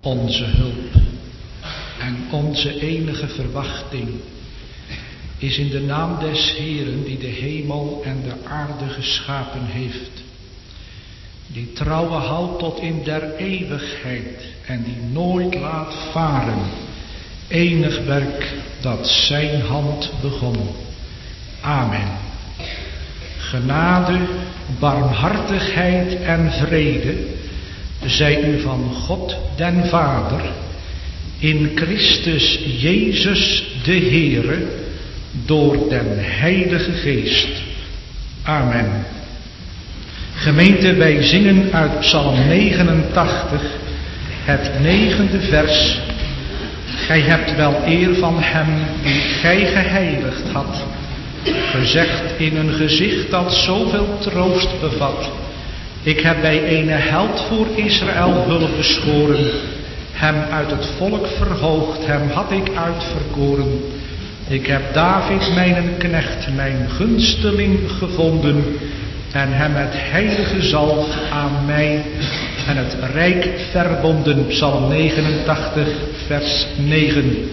Onze hulp en onze enige verwachting is in de naam des Heeren die de hemel en de aarde geschapen heeft, die trouwe houdt tot in der eeuwigheid en die nooit laat varen enig werk dat zijn hand begon. Amen. Genade, barmhartigheid en vrede zij u van God den Vader in Christus Jezus de Heere door den Heilige Geest. Amen. Gemeente, wij zingen uit Psalm 89 het 9e vers. Gij hebt wel eer van hem die gij geheiligd had, gezegd in een gezicht dat zoveel troost bevat. Ik heb bij ene held voor Israël hulp beschoren, hem uit het volk verhoogd, hem had ik uitverkoren. Ik heb David mijn knecht, mijn gunsteling gevonden, en hem het heilige zalf aan mij en het rijk verbonden. Psalm 89, vers 9.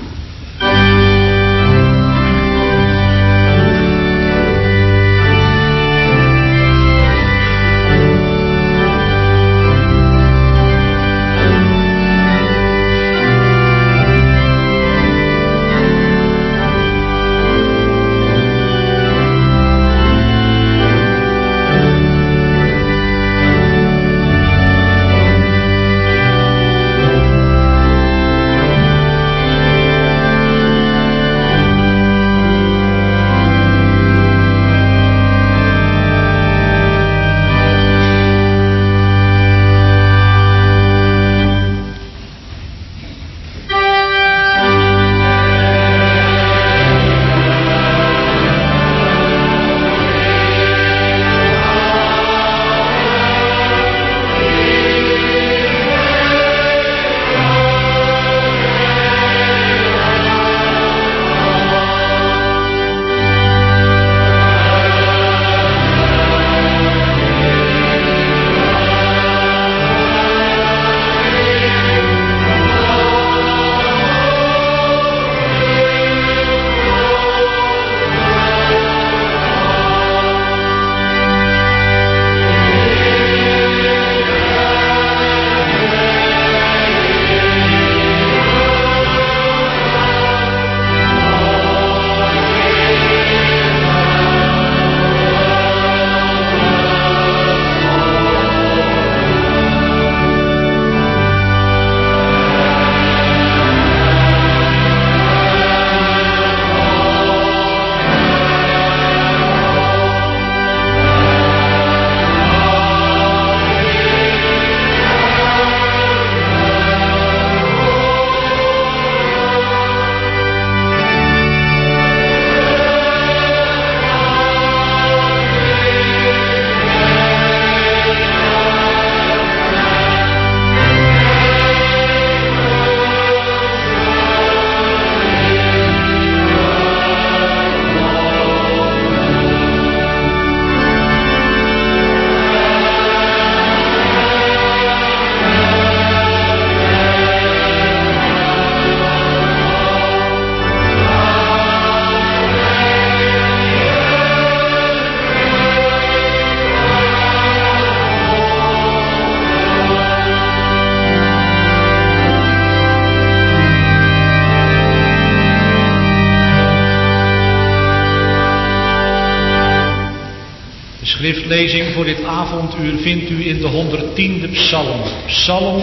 Schriftlezing voor dit avonduur vindt u in de 110e psalm. Psalm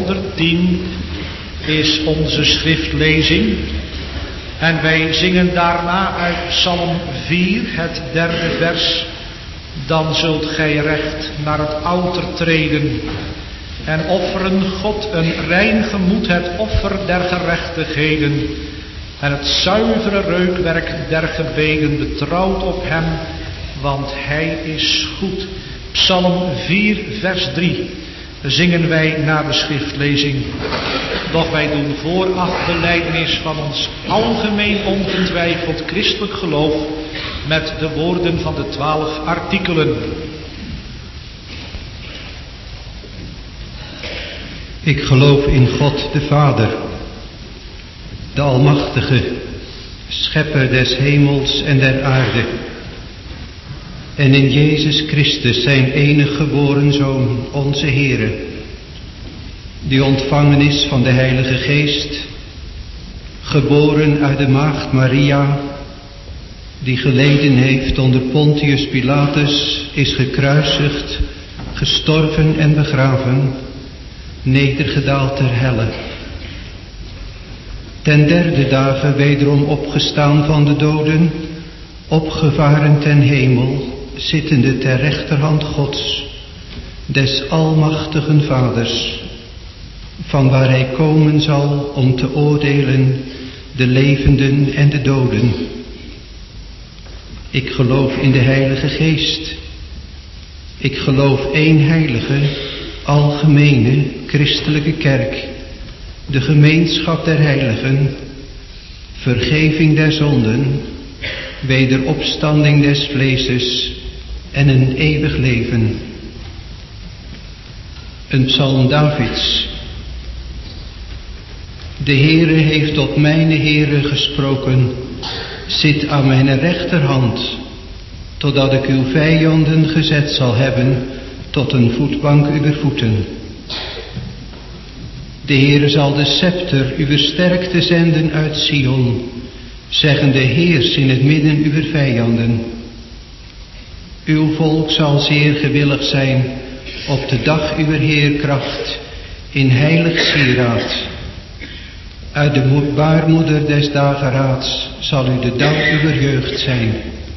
110 is onze schriftlezing. En wij zingen daarna uit Psalm 4, het 3e vers. Dan zult gij recht naar het altaar treden en offeren God een rein gemoed, het offer der gerechtigheden en het zuivere reukwerk der gebeden, betrouwd op hem, want hij is goed. Psalm 4 vers 3 zingen wij na de schriftlezing. Doch wij doen vooraf belijdenis van ons algemeen ongetwijfeld christelijk geloof met de woorden van de 12 artikelen. Ik geloof in God de Vader, de Almachtige, Schepper des hemels en der aarde, en in Jezus Christus, zijn enige geboren Zoon, onze Heere, die ontvangen is van de Heilige Geest, geboren uit de maagd Maria, die geleden heeft onder Pontius Pilatus, is gekruisigd, gestorven en begraven, nedergedaald ter helle. Ten derde dagen wederom opgestaan van de doden, opgevaren ten hemel, zittende ter rechterhand Gods, des almachtigen Vaders, van waar hij komen zal om te oordelen de levenden en de doden. Ik geloof in de Heilige Geest. Ik geloof één heilige, algemene, christelijke kerk, de gemeenschap der heiligen, vergeving der zonden, wederopstanding des vleeses en een eeuwig leven. Een psalm Davids. De Heere heeft tot mijn Heere gesproken, zit aan mijn rechterhand, totdat ik uw vijanden gezet zal hebben tot een voetbank uwer voeten. De Heere zal de scepter uwer sterkte zenden uit Sion, zeggende heers in het midden uwer vijanden. Uw volk zal zeer gewillig zijn op de dag uwer heerkracht in heilig sieraad. Uit de baarmoeder des dageraads zal u de dag uwer jeugd zijn.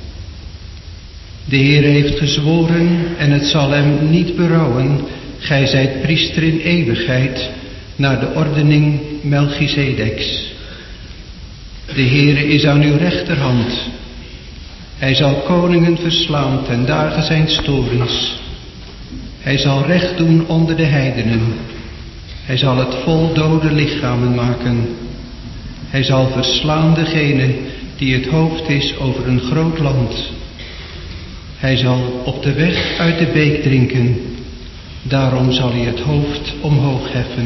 De Heer heeft gezworen en het zal hem niet berouwen, gij zijt priester in eeuwigheid, naar de ordening Melchisedeks. De Heere is aan uw rechterhand. Hij zal koningen verslaan ten dagen zijn torens. Hij zal recht doen onder de heidenen. Hij zal het vol dode lichamen maken. Hij zal verslaan degene die het hoofd is over een groot land. Hij zal op de weg uit de beek drinken. Daarom zal hij het hoofd omhoog heffen.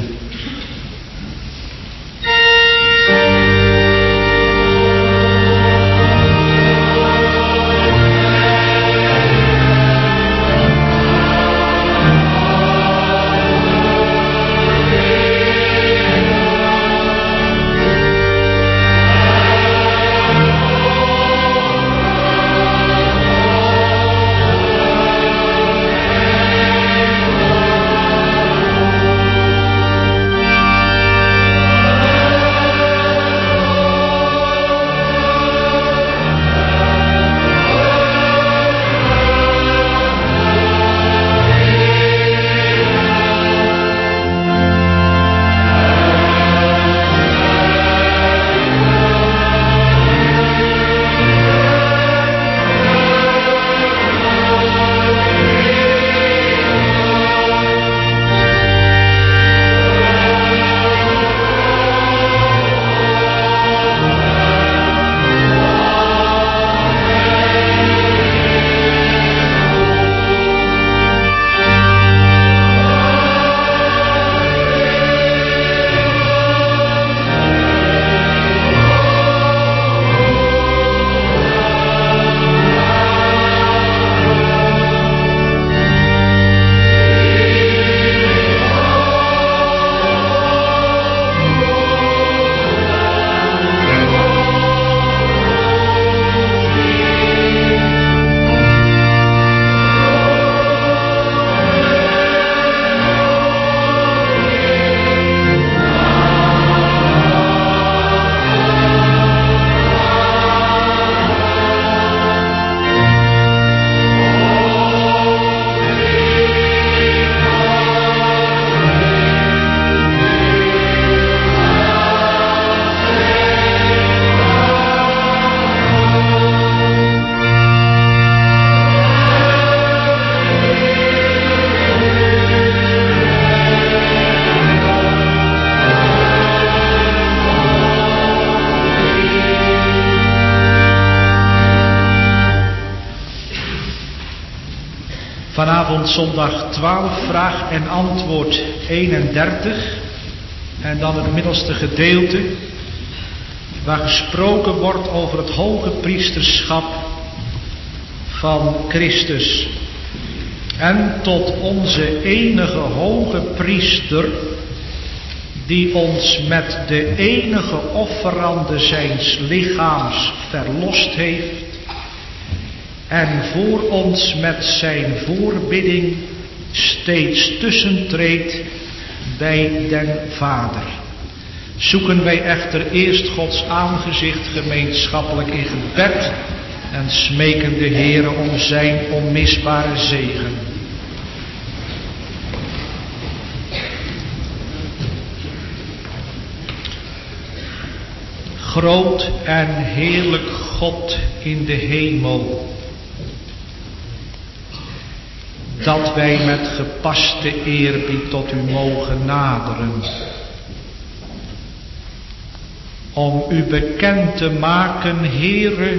Vanavond zondag 12, vraag en antwoord 31. En dan het middelste gedeelte, waar gesproken wordt over het hoge priesterschap van Christus. En tot onze enige hoge priester, die ons met de enige offerande zijns lichaams verlost heeft en voor ons met zijn voorbidding steeds tussentreedt bij den Vader. Zoeken wij echter eerst Gods aangezicht gemeenschappelijk in gebed en smeken de Heere om zijn onmisbare zegen. Groot en heerlijk God in de hemel, dat wij met gepaste eerbied tot u mogen naderen, om u bekend te maken, Heere,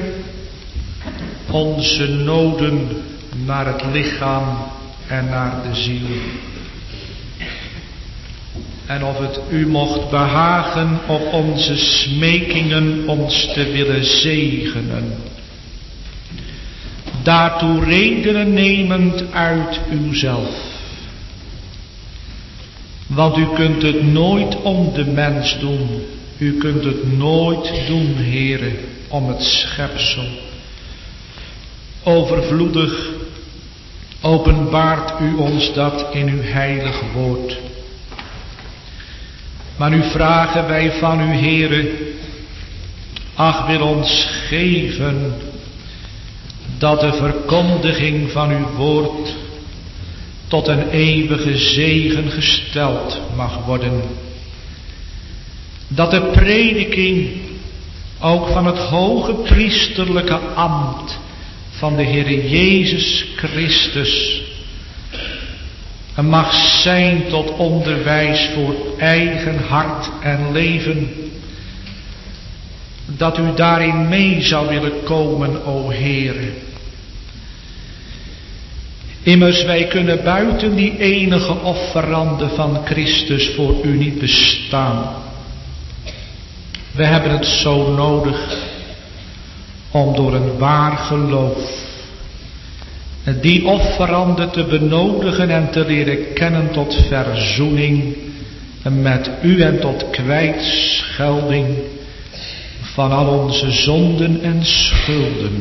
onze noden naar het lichaam en naar de ziel. En of het u mocht behagen op onze smekingen ons te willen zegenen, daartoe redenen nemend uit uzelf. Want u kunt het nooit om de mens doen, u kunt het nooit doen, Heere, om het schepsel. Overvloedig openbaart u ons dat in uw heilig woord. Maar nu vragen wij van u, Heere, ach, wil ons geven dat de verkondiging van uw woord tot een eeuwige zegen gesteld mag worden. Dat de prediking ook van het hoge priesterlijke ambt van de Heere Jezus Christus mag zijn tot onderwijs voor eigen hart en leven. Dat u daarin mee zou willen komen, o Heere. Immers wij kunnen buiten die enige offerande van Christus voor u niet bestaan. We hebben het zo nodig om door een waar geloof die offerande te benodigen en te leren kennen tot verzoening met u en tot kwijtschelding van al onze zonden en schulden.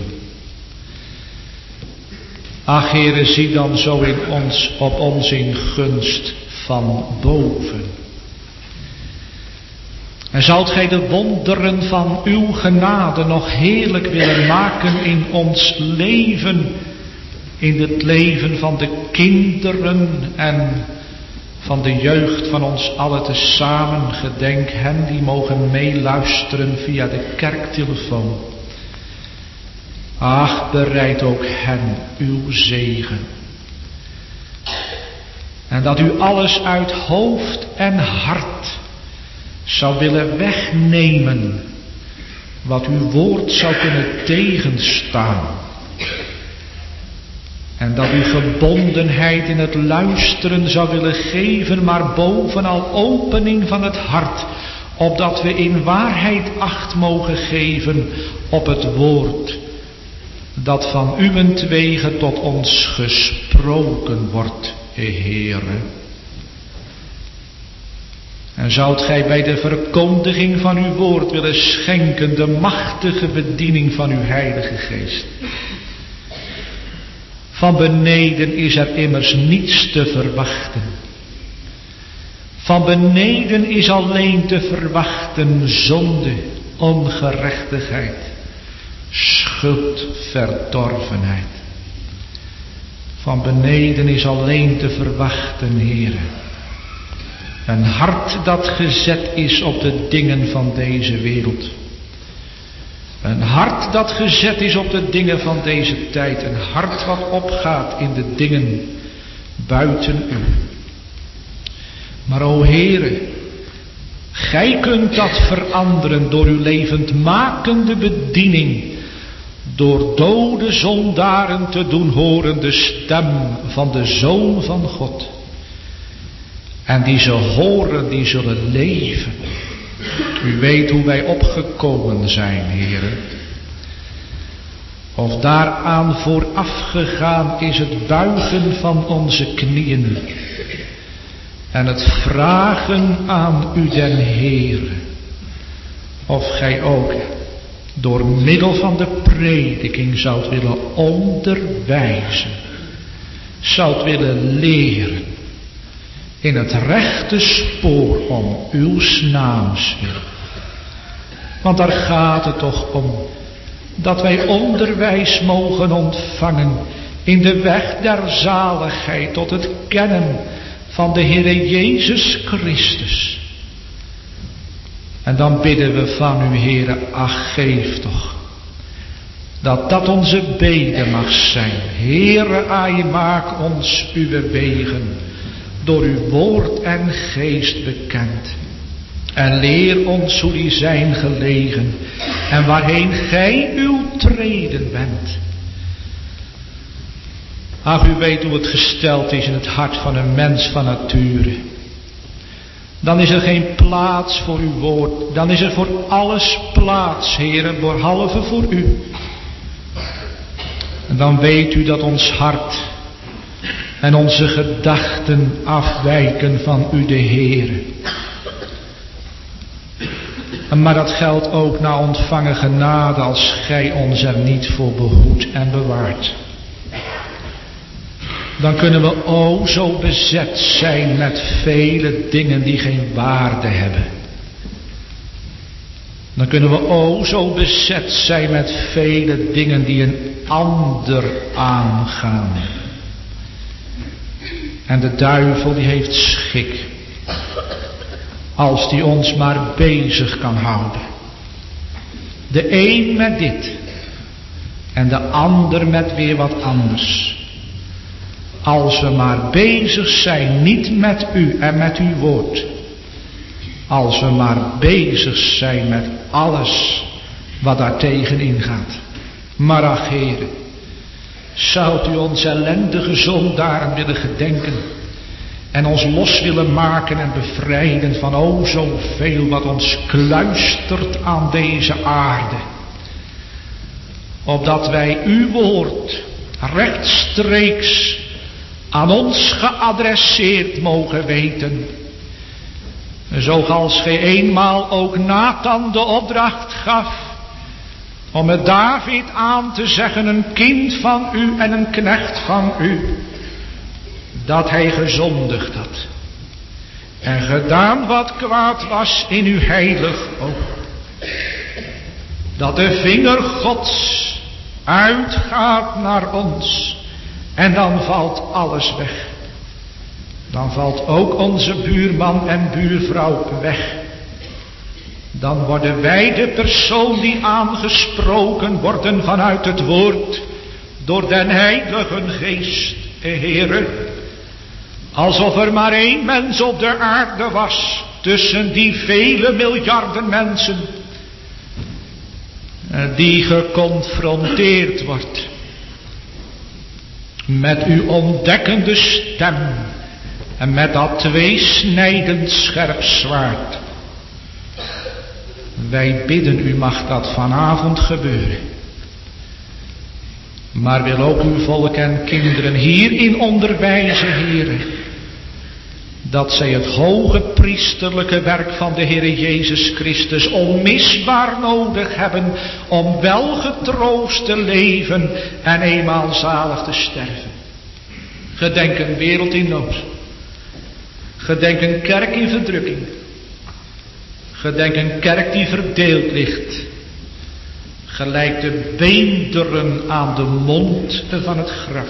Ach, Heere, zie dan zo op ons in gunst van boven. En zult gij de wonderen van uw genade nog heerlijk willen maken in ons leven, in het leven van de kinderen en van de jeugd van ons allen tezamen. Gedenk hen die mogen meeluisteren via de kerktelefoon. Ach, bereid ook hen uw zegen. En dat u alles uit hoofd en hart zou willen wegnemen wat uw woord zou kunnen tegenstaan. En dat u gebondenheid in het luisteren zou willen geven, maar bovenal opening van het hart, opdat we in waarheid acht mogen geven op het woord dat van uwentwege tot ons gesproken wordt, Heere. En zoudt gij bij de verkondiging van uw woord willen schenken de machtige bediening van uw Heilige Geest. Van beneden is er immers niets te verwachten. Van beneden is alleen te verwachten zonde, ongerechtigheid, schuld, verdorvenheid. Van beneden is alleen te verwachten, Heere, een hart dat gezet is op de dingen van deze wereld. Een hart dat gezet is op de dingen van deze tijd. Een hart wat opgaat in de dingen buiten u. Maar o Heere, gij kunt dat veranderen door uw levendmakende bediening. door dode zondaren te doen horen de stem van de Zoon van God. En die ze horen, die zullen leven. U weet hoe wij opgekomen zijn, heren. Of daaraan voorafgegaan is het buigen van onze knieën. En het vragen aan u den Heere. Of gij ook door middel van de prediking zoudt willen onderwijzen. Zoudt willen leren. In het rechte spoor om uws naams wil. Want daar gaat het toch om. Dat wij onderwijs mogen ontvangen. In de weg der zaligheid tot het kennen van de Heere Jezus Christus. En dan bidden we van u, Heere, ach geef toch. Dat onze bede mag zijn. Heere, ai, maak ons uw wegen. Door uw woord en geest bekend. En leer ons hoe die zijn gelegen. En waarheen gij uw treden bent. Ach, u weet hoe het gesteld is in het hart van een mens van nature. Dan is er geen plaats voor uw woord. Dan is er voor alles plaats, heren, behalve voor u. En dan weet u dat ons hart en onze gedachten afwijken van u, de Heere. Maar dat geldt ook na ontvangen genade als gij ons er niet voor behoedt en bewaart. Dan kunnen we o zo bezet zijn met vele dingen die geen waarde hebben. Dan kunnen we o zo bezet zijn met vele dingen die een ander aangaan. En de duivel die heeft schik. Als die ons maar bezig kan houden. De een met dit. En de ander met weer wat anders. Als we maar bezig zijn, niet met u en met uw woord. Als we maar bezig zijn met alles wat daar tegenin gaat. Maar ach, Heere, zoudt u ons ellendige zondaren willen gedenken. En ons los willen maken en bevrijden van o zoveel wat ons kluistert aan deze aarde. Opdat wij uw woord rechtstreeks aan ons geadresseerd mogen weten. Zoals gij eenmaal ook Nathan de opdracht gaf. Om het David aan te zeggen, een kind van u en een knecht van u. Dat hij gezondigd had. En gedaan wat kwaad was in uw heilig oog. Dat de vinger Gods uitgaat naar ons. En dan valt alles weg. Dan valt ook onze buurman en buurvrouw weg. Dan worden wij de persoon die aangesproken worden vanuit het woord. Door den Heilige Geest, Heere. Alsof er maar één mens op de aarde was. Tussen die vele miljarden mensen. Die geconfronteerd wordt. Met uw ontdekkende stem. En met dat tweesnijdend scherp zwaard. Wij bidden u, mag dat vanavond gebeuren. Maar wil ook uw volk en kinderen hierin onderwijzen, Heere. Dat zij het hoge priesterlijke werk van de Heere Jezus Christus onmisbaar nodig hebben om wel getroost te leven en eenmaal zalig te sterven. Gedenk een wereld in nood. Gedenk een kerk in verdrukking. Gedenk een kerk die verdeeld ligt. Gelijk de beenderen aan de mond van het graf.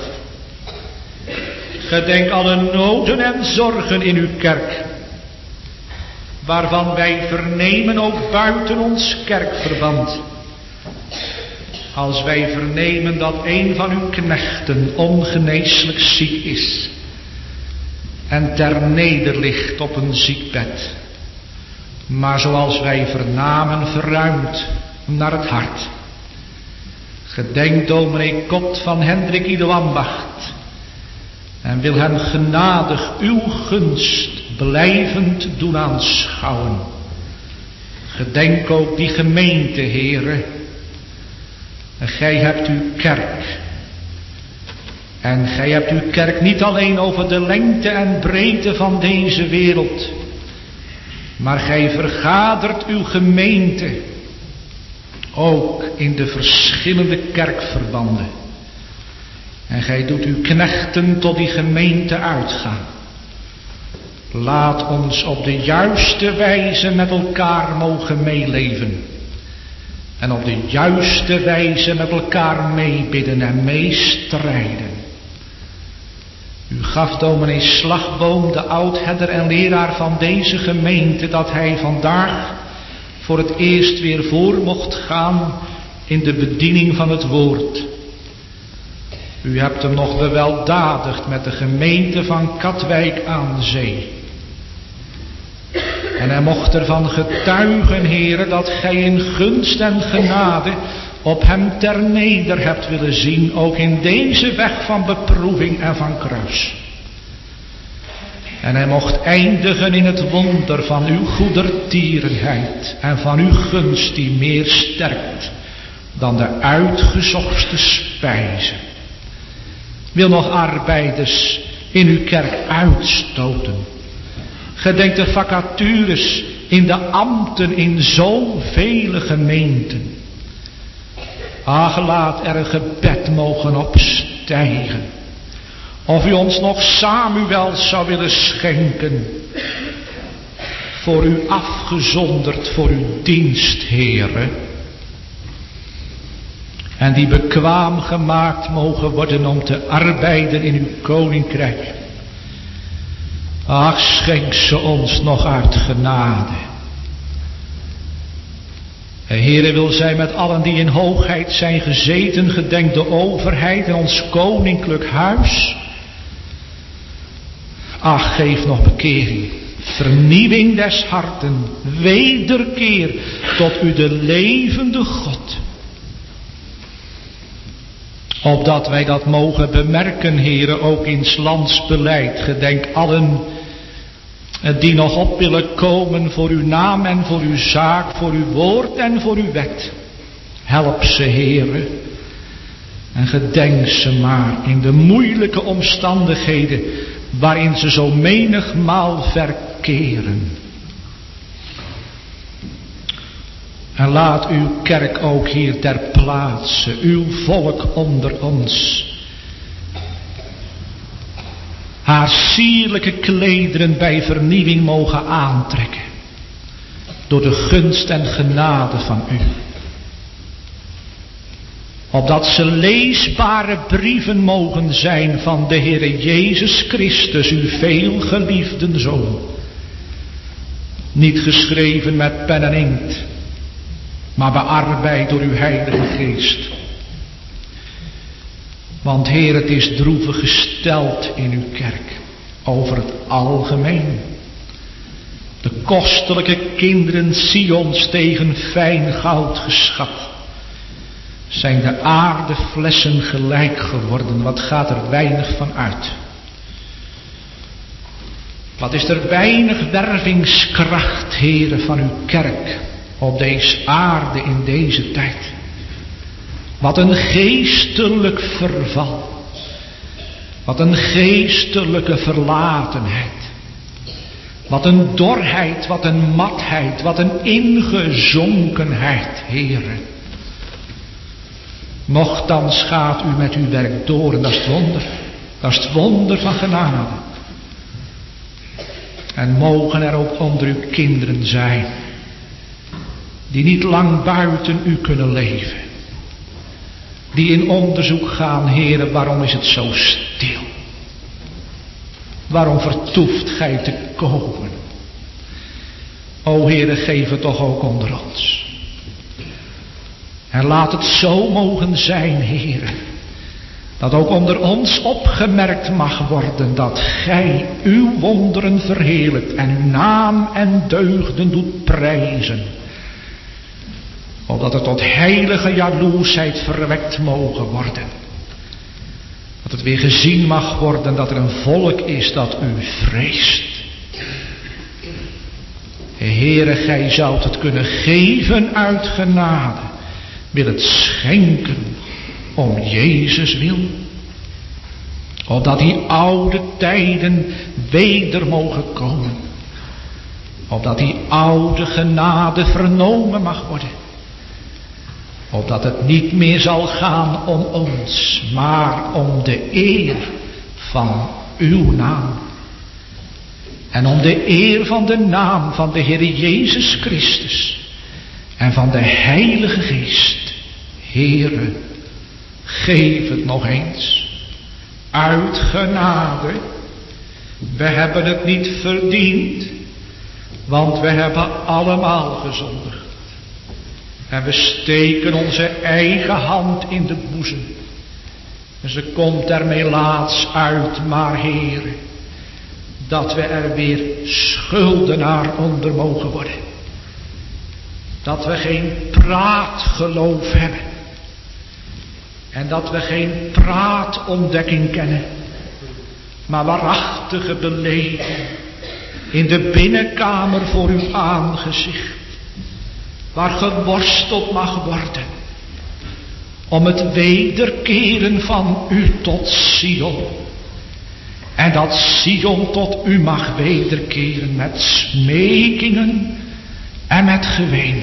Gedenk alle noden en zorgen in uw kerk. Waarvan wij vernemen ook buiten ons kerkverband. Als wij vernemen dat een van uw knechten ongeneeslijk ziek is. En ter neder ligt op een ziekbed. Maar zoals wij vernamen verruimd naar het hart. Gedenk dominee Kot van Hendrik Ido Ambacht en wil hem genadig uw gunst blijvend doen aanschouwen. Gedenk ook die gemeente, Heere. En gij hebt uw kerk. En gij hebt uw kerk niet alleen over de lengte en breedte van deze wereld, maar gij vergadert uw gemeente ook in de verschillende kerkverbanden. En gij doet uw knechten tot die gemeente uitgaan. Laat ons op de juiste wijze met elkaar mogen meeleven. En op de juiste wijze met elkaar meebidden en meestrijden. U gaf dominee Slagboom, de oudherder en leraar van deze gemeente, dat hij vandaag voor het eerst weer voor mocht gaan in de bediening van het woord. U hebt hem nog beweldadigd met de gemeente van Katwijk aan Zee. En hij mocht ervan getuigen, Heere, dat gij in gunst en genade op hem ter neder hebt willen zien, ook in deze weg van beproeving en van kruis. En hij mocht eindigen in het wonder van uw goedertierenheid en van uw gunst die meer sterkt dan de uitgezochte spijzen. Wil nog arbeiders in uw kerk uitstoten. Gedenk de vacatures in de ambten in zoveel gemeenten. Ach, laat er een gebed mogen opstijgen. Of u ons nog Samuel zou willen schenken. Voor u afgezonderd voor uw dienst, Heere. En die bekwaam gemaakt mogen worden om te arbeiden in uw koninkrijk. Ach, schenk ze ons nog uit genade. Heere, wil zij met allen die in hoogheid zijn gezeten, gedenk de overheid en ons koninklijk huis. Ach, geef nog bekering, vernieuwing des harten, wederkeer tot u de levende God. Opdat wij dat mogen bemerken, Heere, ook in 's lands beleid. Gedenk allen die nog op willen komen voor uw naam en voor uw zaak, voor uw woord en voor uw wet. Help ze, Heere. En gedenk ze maar in de moeilijke omstandigheden waarin ze zo menigmaal verkeren. En laat uw kerk ook hier ter plaatse, uw volk onder ons, haar sierlijke klederen bij vernieuwing mogen aantrekken. Door de gunst en genade van u. Opdat ze leesbare brieven mogen zijn van de Heere Jezus Christus, uw veelgeliefde Zoon. Niet geschreven met pen en inkt, maar bearbeid door uw Heilige Geest. Want Heer, het is droevig gesteld in uw kerk, over het algemeen. De kostelijke kinderen Sions tegen fijn goud geschat, zijn de aardeflessen gelijk geworden. Wat gaat er weinig van uit? Wat is er weinig wervingskracht, Heere, van uw kerk op deze aarde in deze tijd. Wat een geestelijk verval. Wat een geestelijke verlatenheid. Wat een dorheid, wat een matheid, wat een ingezonkenheid, Heere. Nochtans gaat u met uw werk door en dat is het wonder. Dat is het wonder van genade. En mogen er ook onder uw kinderen zijn, die niet lang buiten u kunnen leven. Die in onderzoek gaan, Heere, waarom is het zo stil? Waarom vertoeft gij te komen? O Heere, geef het toch ook onder ons. En laat het zo mogen zijn, Heere, dat ook onder ons opgemerkt mag worden dat gij uw wonderen verheerlijkt en uw naam en deugden doet prijzen. Opdat er tot heilige jaloersheid verwekt mogen worden. Dat het weer gezien mag worden dat er een volk is dat u vreest. Heere, gij zoudt het kunnen geven uit genade. Wil het schenken om Jezus wil. Opdat die oude tijden weder mogen komen. Opdat die oude genade vernomen mag worden. Opdat het niet meer zal gaan om ons, maar om de eer van uw naam. En om de eer van de naam van de Heer Jezus Christus. En van de Heilige Geest. Heere, geef het nog eens. Uit genade. We hebben het niet verdiend. Want we hebben allemaal gezondigd. En we steken onze eigen hand in de boezem. En ze komt ermee laatst uit, maar Heere, dat we er weer schuldenaar onder mogen worden. Dat we geen praatgeloof hebben. En dat we geen praatontdekking kennen. Maar waarachtige beleving. In de binnenkamer voor uw aangezicht. Waar geworsteld mag worden. Om het wederkeren van u tot Sion. En dat Sion tot u mag wederkeren met smekingen en met geween.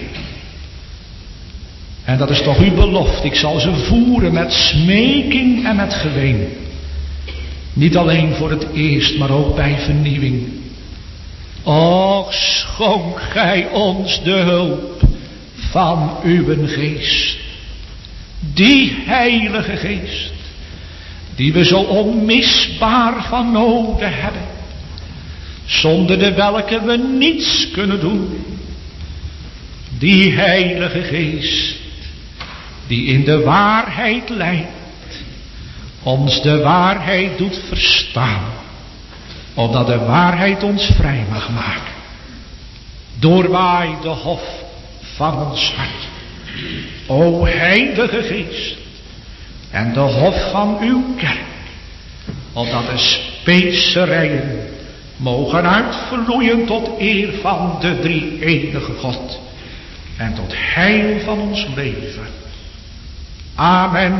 En dat is toch uw belofte. Ik zal ze voeren met smeking en met geween. Niet alleen voor het eerst, maar ook bij vernieuwing. Och, schonk gij ons de hulp van uw geest. Die heilige geest. Die we zo onmisbaar van nodig hebben. Zonder de welke we niets kunnen doen. Die heilige geest. Die in de waarheid leidt. Ons de waarheid doet verstaan. Opdat de waarheid ons vrij mag maken. Doorwaai de hof van ons hart. O heilige geest. En de hof van uw kerk. Opdat de specerijen mogen uitvloeien tot eer van de drie-enige God. En tot heil van ons leven. Amen.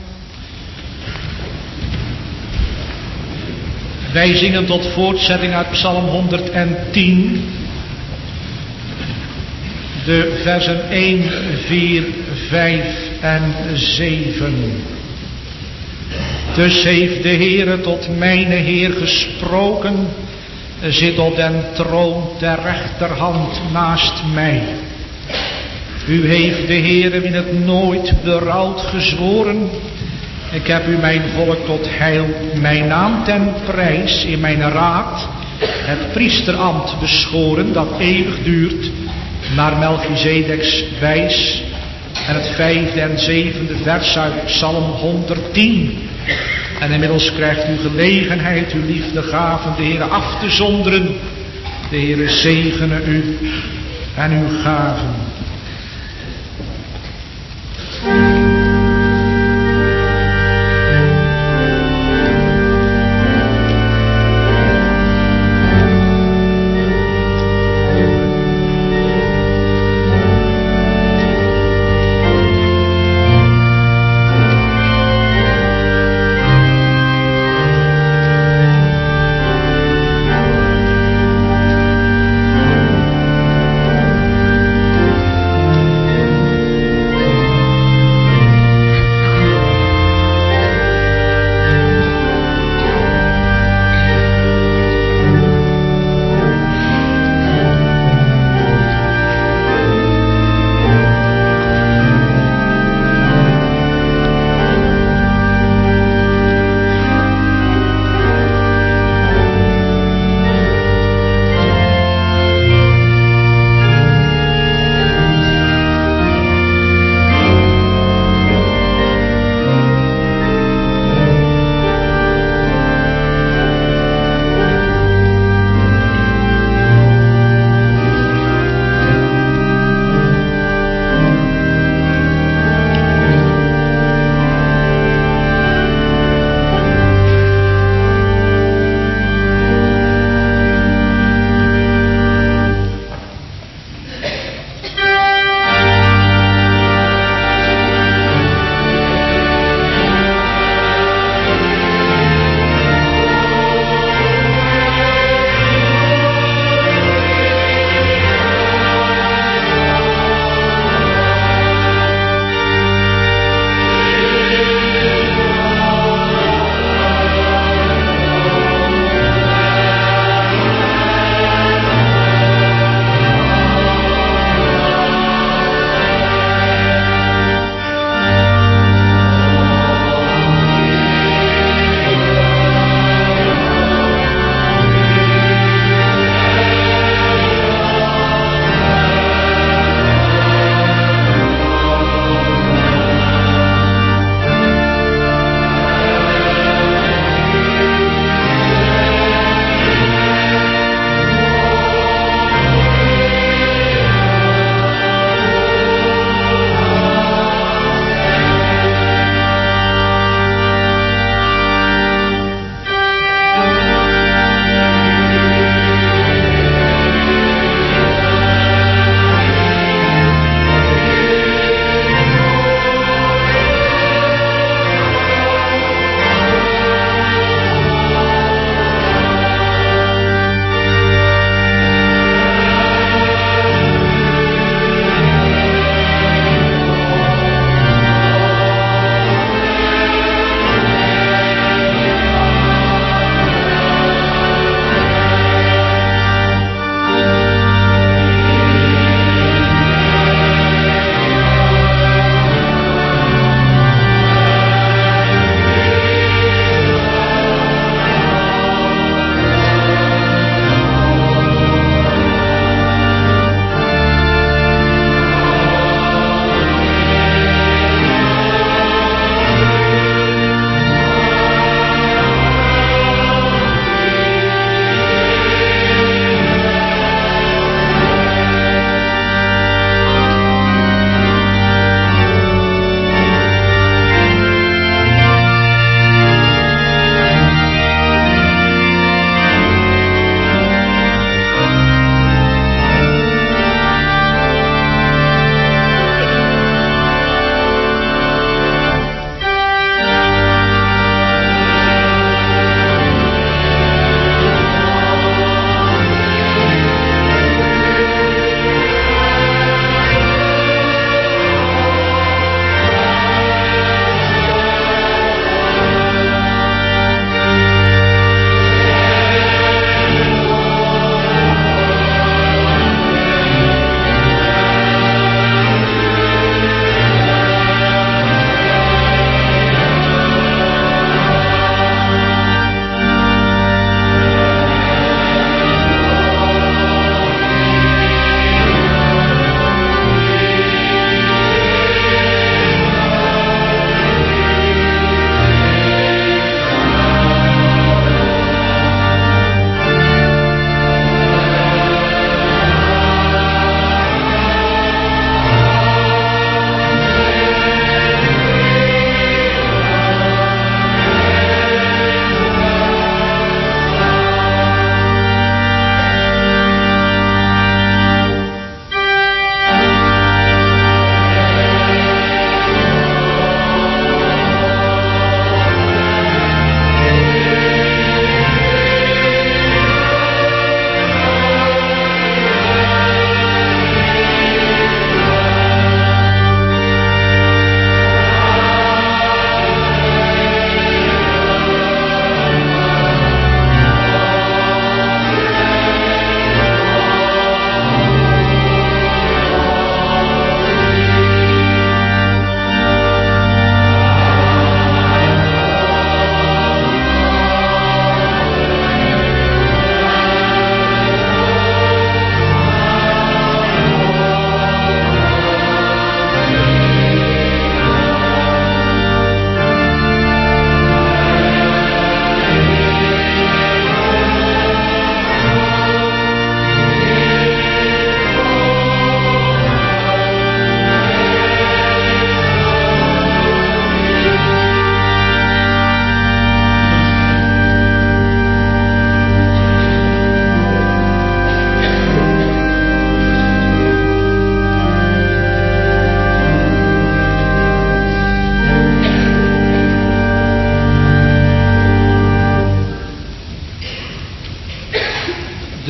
Wij zingen tot voortzetting uit Psalm 110. De versen 1, 4, 5 en 7. Dus heeft de Heere tot mijne Heer gesproken. Zit op den troon ter rechterhand naast mij. U heeft de Heere wie het nooit berouwt gezworen. Ik heb u mijn volk tot heil, mijn naam ten prijs in mijn raad. Het priesterambt beschoren dat eeuwig duurt. Naar Melchizedeks wijs. En het 5e en 7e vers uit Psalm 110. En inmiddels krijgt u gelegenheid uw liefdegaven de Heere af te zonderen. De Heere zegene u en uw gaven.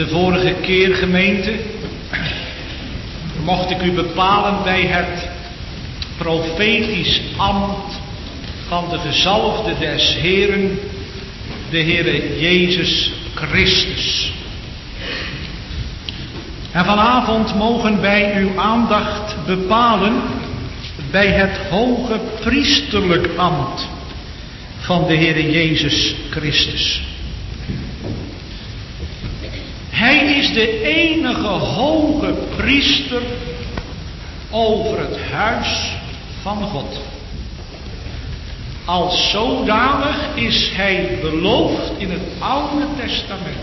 De vorige keer, gemeente, mocht ik u bepalen bij het profetisch ambt van de gezalfde des Heeren, de Heere Jezus Christus. En vanavond mogen wij uw aandacht bepalen bij het hoge priesterlijk ambt van de Heere Jezus Christus. Hij is de enige hoge priester over het huis van God. Als zodanig is hij beloofd in het Oude Testament.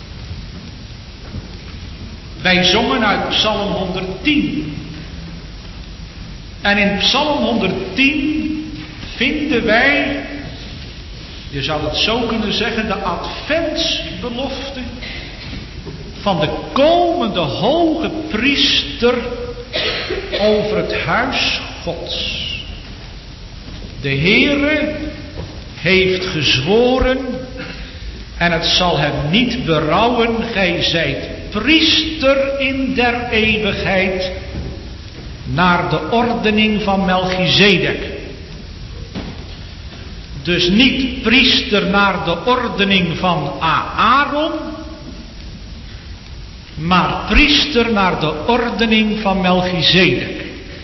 Wij zongen uit Psalm 110. En in Psalm 110 vinden wij, je zou het zo kunnen zeggen, de adventsbelofte van de komende hoge priester over het huis Gods. De Heere heeft gezworen, en het zal hem niet berouwen, gij zijt priester in der eeuwigheid, naar de ordening van Melchizedek. Dus niet priester naar de ordening van Aaron, maar priester naar de ordening van Melchizedek.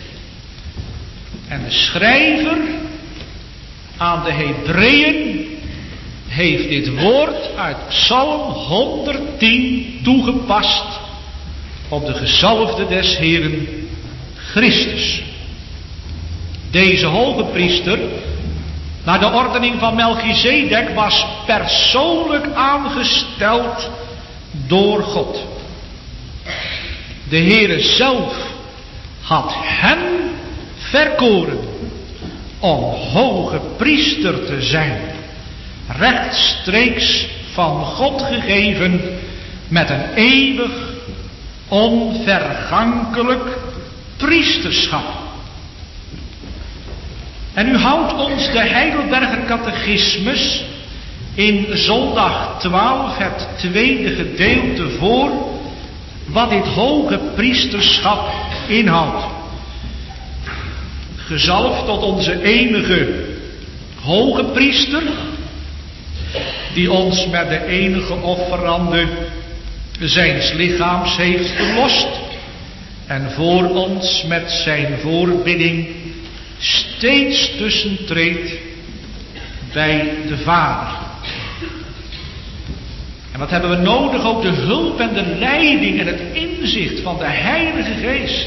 En de schrijver aan de Hebreeën heeft dit woord uit Psalm 110 toegepast op de gezalfde des Heeren Christus. Deze hoge priester naar de ordening van Melchizedek was persoonlijk aangesteld door God. De Heere zelf had hem verkoren om hoge priester te zijn, rechtstreeks van God gegeven, met een eeuwig, onvergankelijk priesterschap. En u houdt ons de Heidelberger Catechismus in zondag 12 het tweede gedeelte voor, wat dit hoge priesterschap inhoudt. Gezalfd tot onze enige hoge priester, die ons met de enige offerande zijns lichaams heeft verlost en voor ons met zijn voorbidding steeds tussentreedt bij de Vader. En wat hebben we nodig? Ook de hulp en de leiding en het inzicht van de Heilige Geest,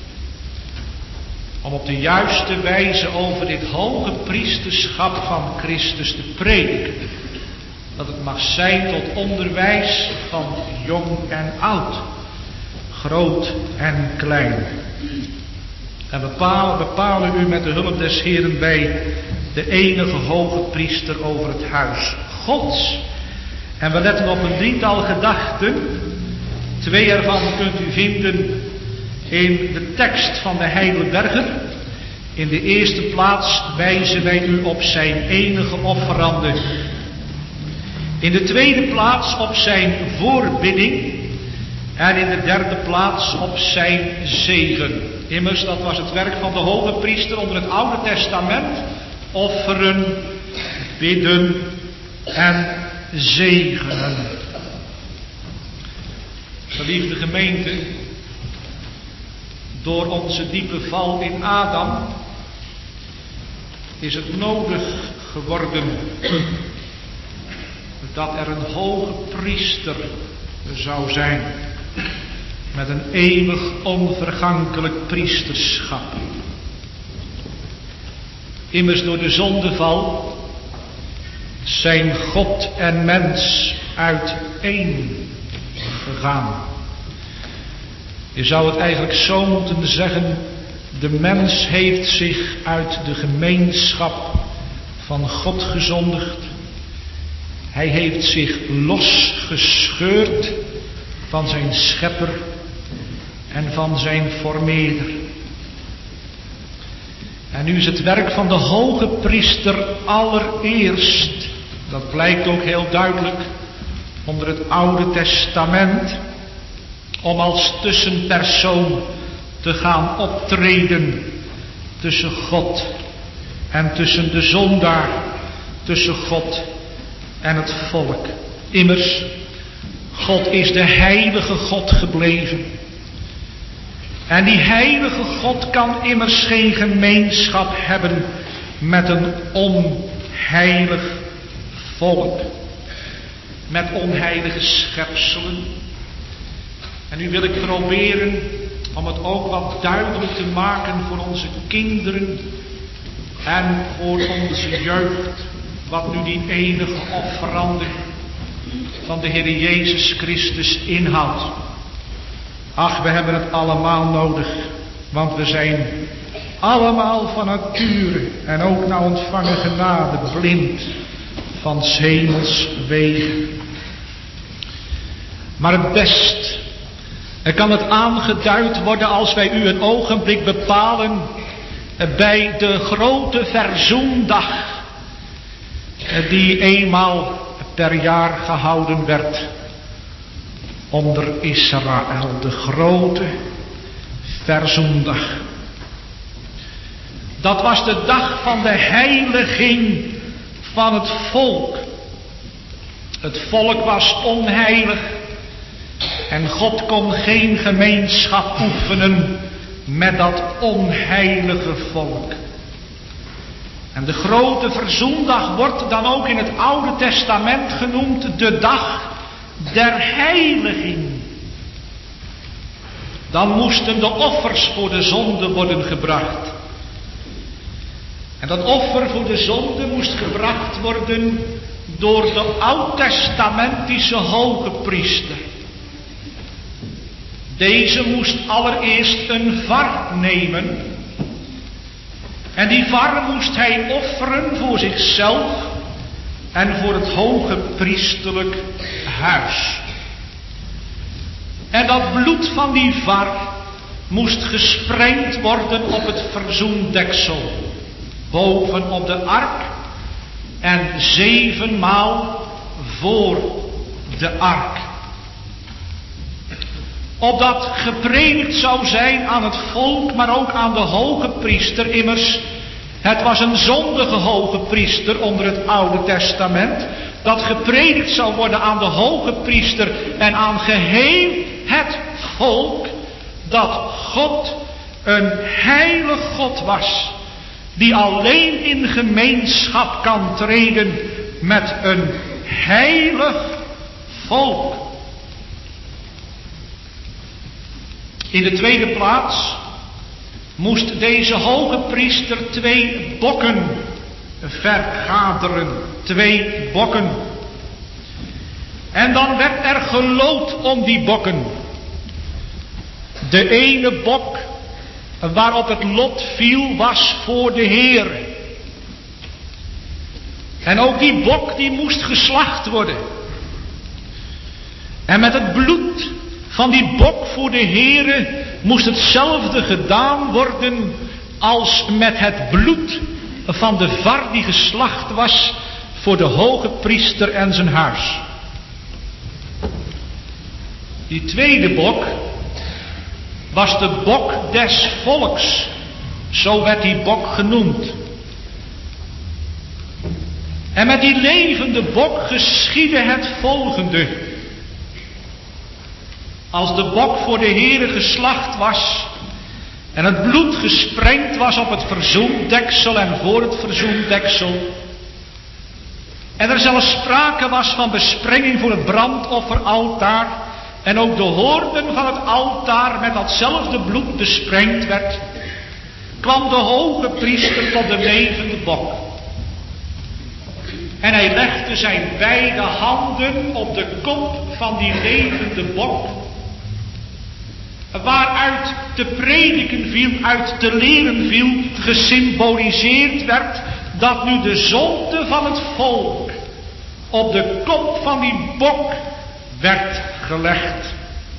om op de juiste wijze over dit hoge priesterschap van Christus te prediken. Dat het mag zijn tot onderwijs van jong en oud, groot en klein. En bepalen u met de hulp des Heeren bij de enige hoge priester over het huis Gods. En we letten op een drietal gedachten. 2 ervan kunt u vinden in de tekst van de Heidelberger. In de eerste plaats wijzen wij u op zijn enige offerande. In de tweede plaats op zijn voorbidding. En in de derde plaats op zijn zegen. Immers, dat was het werk van de hoge priester onder het Oude Testament. Offeren, bidden en zegenen. Geliefde gemeente, door onze diepe val in Adam is het nodig geworden dat er een hoge priester zou zijn met een eeuwig onvergankelijk priesterschap. Immers door de zondeval zijn God en mens uiteen gegaan. Je zou het eigenlijk zo moeten zeggen: de mens heeft zich uit de gemeenschap van God gezondigd. Hij heeft zich losgescheurd van zijn schepper en van zijn formeerder. En nu is het werk van de hoge priester allereerst, dat blijkt ook heel duidelijk onder het Oude Testament om als tussenpersoon te gaan optreden tussen God en tussen de zondaar, tussen God en het volk. Immers, God is de heilige God gebleven. En die heilige God kan immers geen gemeenschap hebben met een onheilig volk. Met onheilige schepselen. En nu wil ik proberen om het ook wat duidelijk te maken voor onze kinderen en voor onze jeugd. Wat nu die enige offerande van de Heer Jezus Christus inhoudt. Ach, we hebben het allemaal nodig, want we zijn allemaal van nature en ook na ontvangen genade blind van 's hemels wegen. Maar het best kan het aangeduid worden als wij u een ogenblik bepalen bij de grote verzoendag die eenmaal per jaar gehouden werd onder Israël, de grote verzoendag. Dat was de dag van de heiliging van het volk. Het volk was onheilig en God kon geen gemeenschap oefenen met dat onheilige volk. En de grote verzoendag wordt dan ook in het Oude Testament genoemd de dag der heiliging. Dan moesten de offers voor de zonde worden gebracht. En dat offer voor de zonde moest gebracht worden door de oud-testamentische hoge priester. Deze moest allereerst een var nemen. En die var moest hij offeren voor zichzelf en voor het hoge priesterlijk huis. En dat bloed van die var moest gesprengd worden op het verzoendeksel, boven op de ark en 7 maal voor de ark. Opdat gepredikt zou zijn aan het volk, maar ook aan de hoge priester. Immers, het was een zondige hoge priester onder het Oude Testament. Dat gepredikt zou worden aan de hoge priester en aan geheel het volk. Dat God een heilig God was. Die alleen in gemeenschap kan treden met een heilig volk. In de tweede plaats moest deze hoge priester 2 bokken vergaderen. 2 bokken. En dan werd er geloot om die bokken. De ene bok waarop het lot viel was voor de Heer. En ook die bok die moest geslacht worden. En met het bloed van die bok voor de Heere moest hetzelfde gedaan worden als met het bloed van de var die geslacht was voor de hoge priester en zijn huis. Die tweede bok was de bok des volks, zo werd die bok genoemd. En met die levende bok geschiedde het volgende. Als de bok voor de Heere geslacht was en het bloed gesprengd was op het verzoendeksel en voor het verzoendeksel, en er zelfs sprake was van besprenging voor het brandofferaltaar en ook de hoornen van het altaar met datzelfde bloed besprengd werd, kwam de hoge priester tot de levende bok. En hij legde zijn beide handen op de kop van die levende bok, waaruit te prediken viel, uit te leren viel, gesymboliseerd werd dat nu de zonde van het volk op de kop van die bok werd gelegd.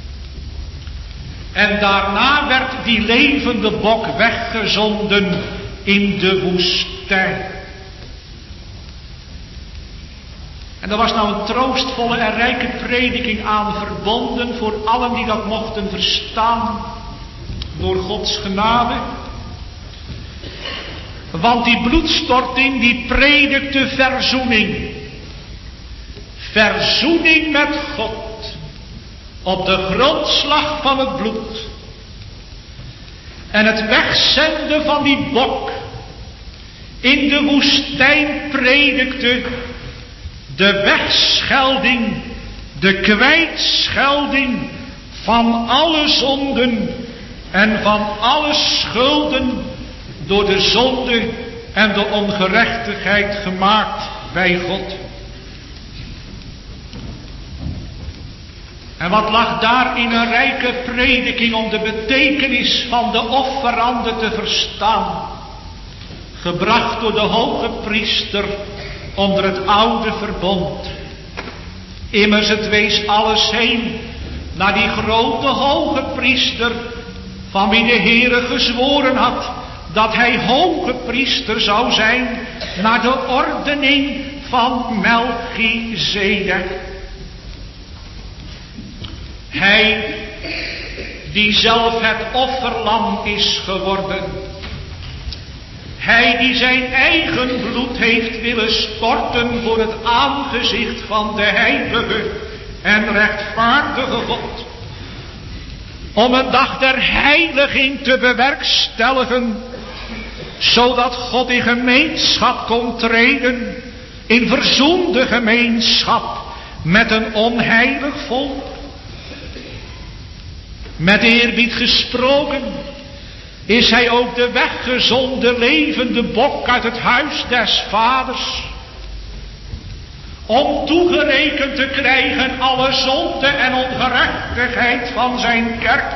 En daarna werd die levende bok weggezonden in de woestijn. En er was nou een troostvolle en rijke prediking aan verbonden voor allen die dat mochten verstaan door Gods genade. Want die bloedstorting die predikte verzoening. Verzoening met God. Op de grondslag van het bloed. En het wegzenden van die bok in de woestijn predikte de wegschelding, de kwijtschelding van alle zonden en van alle schulden door de zonde en de ongerechtigheid gemaakt bij God. En wat lag daar in een rijke prediking om de betekenis van de offerande te verstaan, gebracht door de hoge priester onder het oude verbond. Immers het wees alles heen naar die grote hoge priester, van wie de Heere gezworen had dat hij hoge priester zou zijn naar de ordening van Melchizedek. Hij die zelf het offerlam is geworden. Hij die zijn eigen bloed heeft willen storten voor het aangezicht van de heilige en rechtvaardige God. Om een dag der heiliging te bewerkstelligen, zodat God in gemeenschap kon treden, in verzoende gemeenschap met een onheilig volk. Met eerbied gesproken is hij ook de weggezonden levende bok uit het huis des vaders, om toegerekend te krijgen alle zonde en ongerechtigheid van zijn kerk,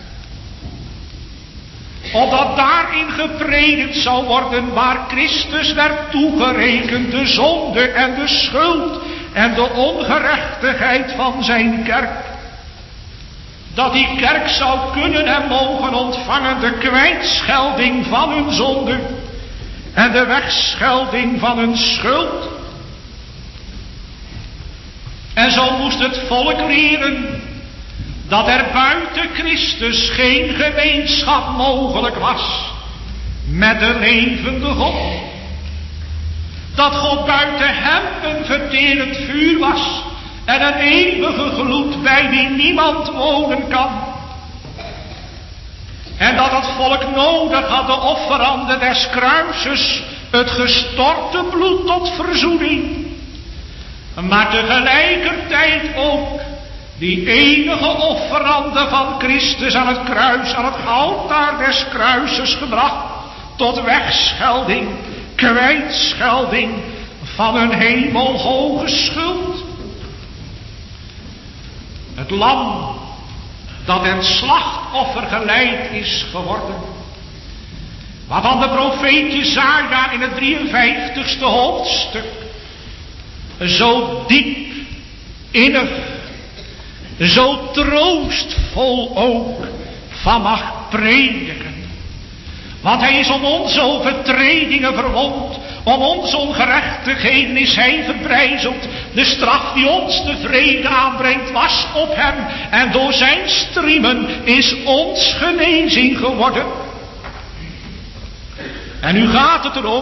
opdat daarin gepredikt zou worden waar Christus werd toegerekend de zonde en de schuld en de ongerechtigheid van zijn kerk. Dat die kerk zou kunnen en mogen ontvangen de kwijtschelding van hun zonde en de wegschelding van hun schuld. En zo moest het volk leren dat er buiten Christus geen gemeenschap mogelijk was met de levende God. Dat God buiten hem een verterend vuur was en een eeuwige gloed bij die niemand wonen kan. En dat het volk nodig had de offerande des kruises, het gestorte bloed tot verzoening. Maar tegelijkertijd ook die enige offerande van Christus aan het kruis, aan het altaar des kruises gebracht, tot wegschelding, kwijtschelding van een hemelhoge schuld. Het lam dat een slachtoffer geleid is geworden, waarvan de profeet Jesaja in het 53ste hoofdstuk zo diep, innig, zo troostvol ook van mag prediken. Want hij is om onze overtredingen verwond, om onze ongerechtigheden is hij verbrijzeld. De straf die ons de vrede aanbrengt was op hem, en door zijn striemen is ons genezing geworden. En nu gaat het erom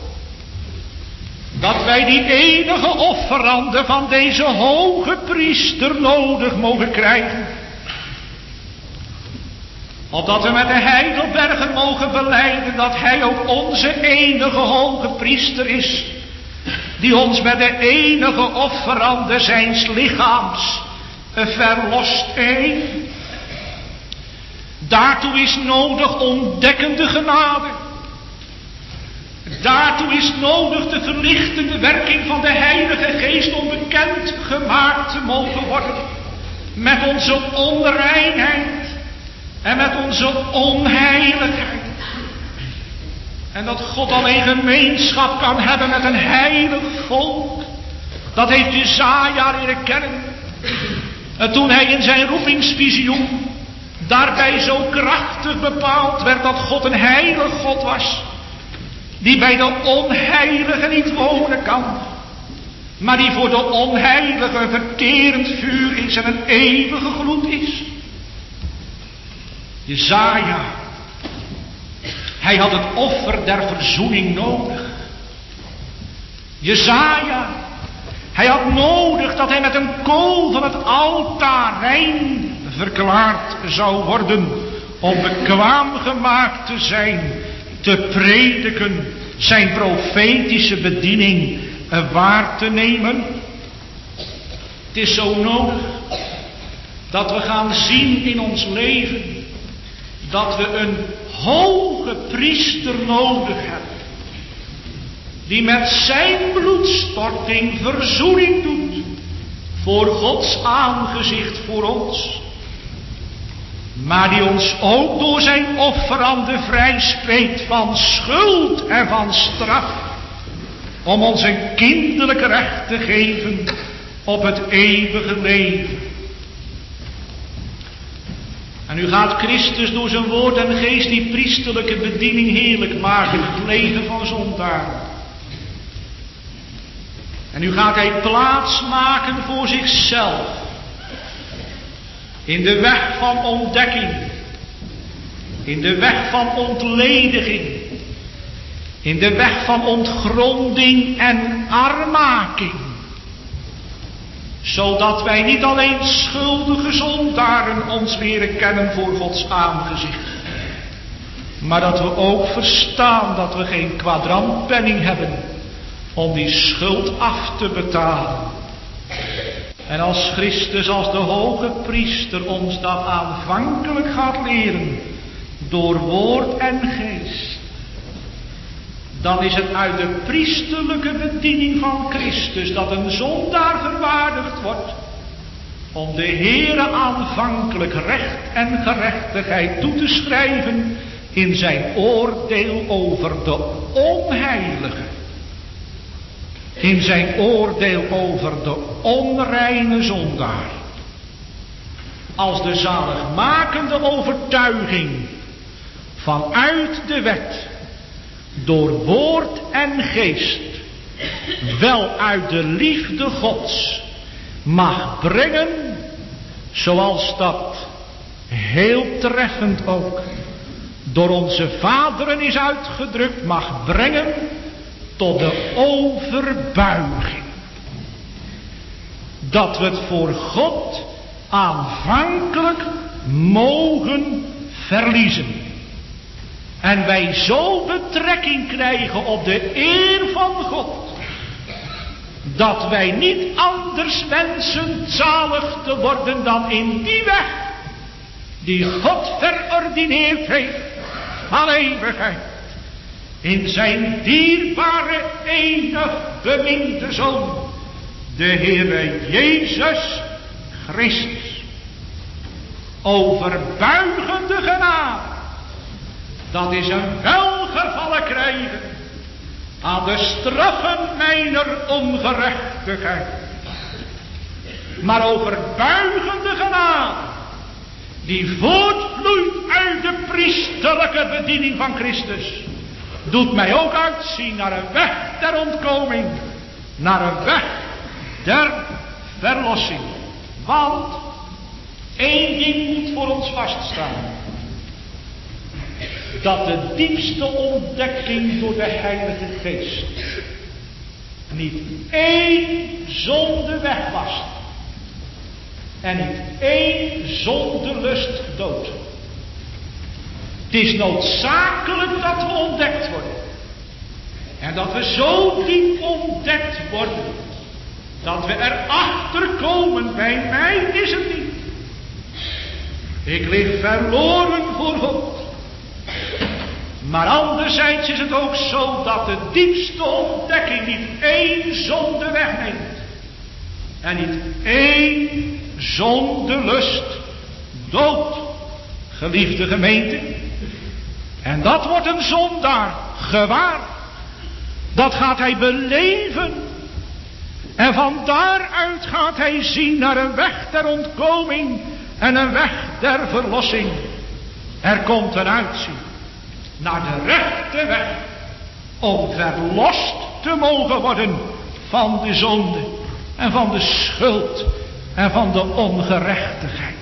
dat wij die enige offerande van deze hoge priester nodig mogen krijgen, opdat we met de heidelbergen mogen belijden dat hij ook onze enige hoge priester is, die ons met de enige offerande zijns lichaams verlost heeft. Daartoe is nodig ontdekkende genade. Daartoe is nodig de verlichtende werking van de Heilige Geest om bekend gemaakt te mogen worden met onze onreinheid en met onze onheiligheid. En dat God alleen gemeenschap kan hebben met een heilig volk. Dat heeft Jesaja leren kennen. En toen hij in zijn roepingsvisioen daarbij zo krachtig bepaald werd dat God een heilig God was, die bij de onheilige niet wonen kan. maar die voor de onheilige een verterend vuur is en een eeuwige gloed is. Jesaja, hij had het offer der verzoening nodig. Jesaja, hij had nodig dat hij met een kool van het altaar rein verklaard zou worden, om bekwaam gemaakt te zijn, te prediken, zijn profetische bediening waar te nemen. Het is zo nodig dat we gaan zien in ons leven dat we een hoge priester nodig hebben, die met zijn bloedstorting verzoening doet voor Gods aangezicht voor ons, maar die ons ook door zijn offerande vrijspreekt van schuld en van straf, om ons een kinderlijk recht te geven op het eeuwige leven. En nu gaat Christus door zijn woord en geest die priesterlijke bediening heerlijk maken in het leven van zondaren. En nu gaat hij plaats maken voor zichzelf in de weg van ontdekking, in de weg van ontlediging, in de weg van ontgronding en armaking, zodat wij niet alleen schuldige zondaren ons leren kennen voor Gods aangezicht, maar dat we ook verstaan dat we geen kwadrantpenning hebben om die schuld af te betalen. En als Christus als de hoge priester ons dat aanvankelijk gaat leren door woord en geest, dan is het uit de priesterlijke bediening van Christus dat een zondaar verwaardigd wordt om de Heere aanvankelijk recht en gerechtigheid toe te schrijven in zijn oordeel over de onheilige, in zijn oordeel over de onreine zondaar. Als de zaligmakende overtuiging vanuit de wet door woord en geest wel uit de liefde Gods mag brengen, zoals dat heel treffend ook door onze vaderen is uitgedrukt, mag brengen tot de overbuiging. Dat we het voor God aanvankelijk mogen verliezen. En wij zo betrekking krijgen op de eer van God, dat wij niet anders wensen zalig te worden dan in die weg die God verordineerd heeft van eeuwigheid, in zijn dierbare enig beminde Zoon, de Heere Jezus Christus. Overbuigende genade, dat is een welgevallen krijgen aan de straffen mijner ongerechtigheid. Maar overbuigende genade, die voortvloeit uit de priesterlijke bediening van Christus, doet mij ook uitzien naar een weg der ontkoming, naar een weg der verlossing. Want één ding moet voor ons vaststaan: dat de diepste ontdekking door de Heilige Geest niet één zonde wegwast en niet één zondelust doodt. Het is noodzakelijk dat we ontdekt worden. En dat we zo diep ontdekt worden, dat we erachter komen: bij mij is het niet. Ik lig verloren voor God. Maar anderzijds is het ook zo dat de diepste ontdekking niet één zonde wegneemt. En niet één zondelust doodt. Geliefde gemeente. En dat wordt een zondaar gewaar. Dat gaat hij beleven. En van daaruit gaat hij zien naar een weg der ontkoming en een weg der verlossing. Er komt een uitzien naar de rechte weg om verlost te mogen worden van de zonde en van de schuld en van de ongerechtigheid.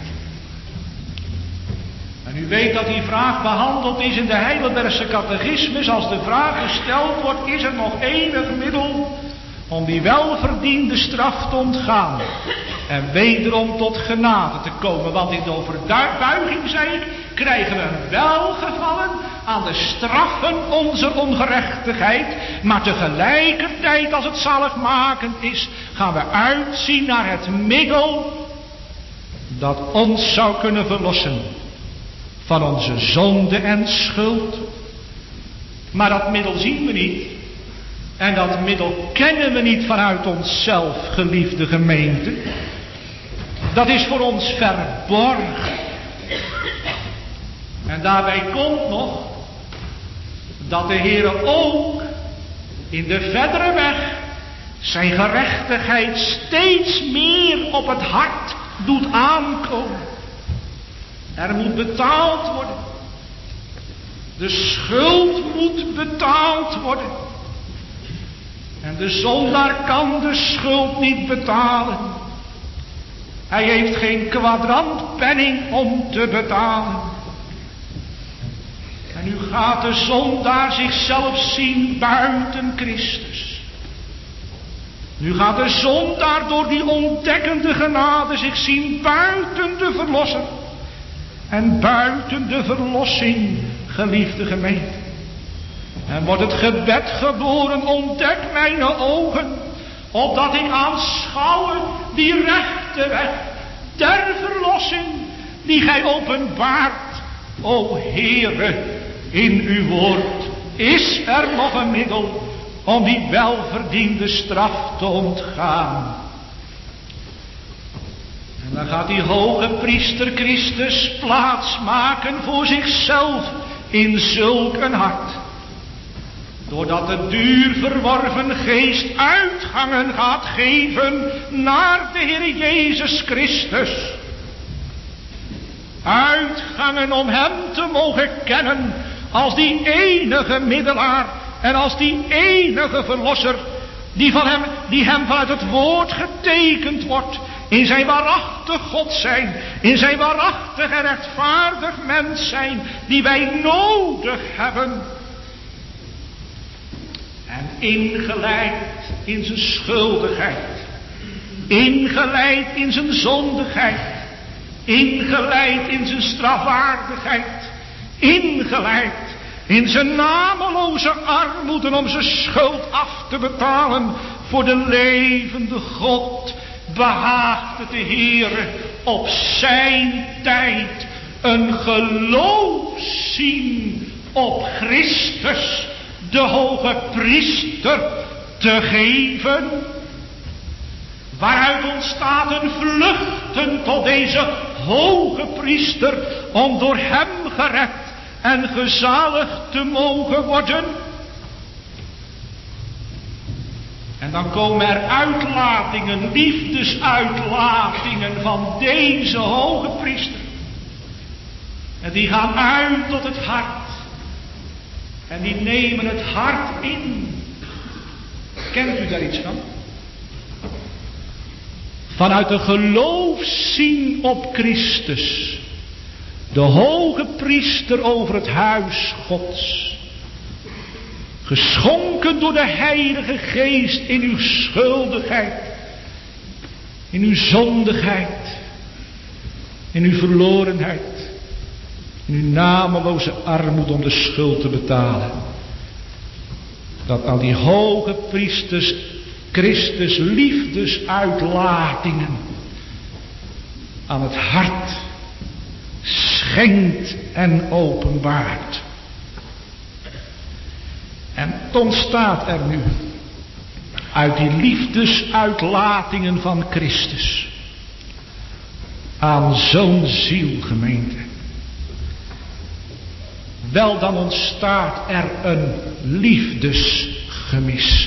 En u weet dat die vraag behandeld is in de Heidelbergse catechismus. Als de vraag gesteld wordt, is er nog enig middel om die welverdiende straf te ontgaan en wederom tot genade te komen. Want in de overbuiging, zei ik, krijgen we een welgevallen aan de straffen onze ongerechtigheid. Maar tegelijkertijd, als het zaligmakend is, gaan we uitzien naar het middel dat ons zou kunnen verlossen van onze zonde en schuld. Maar dat middel zien we niet. En dat middel kennen we niet vanuit onszelf, geliefde gemeente. Dat is voor ons verborgen. En daarbij komt nog dat de Heere ook in de verdere weg zijn gerechtigheid steeds meer op het hart doet aankomen. Er moet betaald worden. De schuld moet betaald worden. En de zondaar kan de schuld niet betalen. Hij heeft geen kwadrantpenning om te betalen. En nu gaat de zondaar zichzelf zien buiten Christus. Nu gaat de zondaar door die ontdekkende genade zich zien buiten de verlosser. En buiten de verlossing, geliefde gemeente. En wordt het gebed geboren, ontdek mijn ogen, opdat ik aanschouwen die rechte weg der verlossing, die gij openbaart. O Heere, in uw woord is er nog een middel om die welverdiende straf te ontgaan. En dan gaat die hoge priester Christus plaats maken voor zichzelf in zulk een hart. Doordat de duur verworven geest uitgangen gaat geven naar de Heer Jezus Christus. Uitgangen om hem te mogen kennen als die enige middelaar en als die enige verlosser die hem vanuit het woord getekend wordt in zijn waarachtig God zijn, in zijn waarachtig en rechtvaardig mens zijn die wij nodig hebben. En ingeleid in zijn schuldigheid, ingeleid in zijn zondigheid, ingeleid in zijn strafwaardigheid, ingeleid in zijn nameloze armoede om zijn schuld af te betalen voor de levende God, behaagde de Heere op zijn tijd een geloof zien op Christus, de hoge priester, te geven. Waaruit ontstaat een vluchten tot deze hoge priester om door hem gered en gezaligd te mogen worden. En dan komen er uitlatingen, liefdesuitlatingen van deze hoge priester. En die gaan uit tot het hart. En die nemen het hart in. Kent u daar iets van? Vanuit de geloof zien op Christus. De hoge priester over het huis Gods. Geschonken door de Heilige Geest in uw schuldigheid. In uw zondigheid. In uw verlorenheid. In uw nameloze armoede om de schuld te betalen. Dat al die hoge priesters Christus liefdesuitlatingen aan het hart schenkt en openbaart. En het ontstaat er nu uit die liefdesuitlatingen van Christus aan zo'n zielgemeente. Wel, dan ontstaat er een liefdesgemis.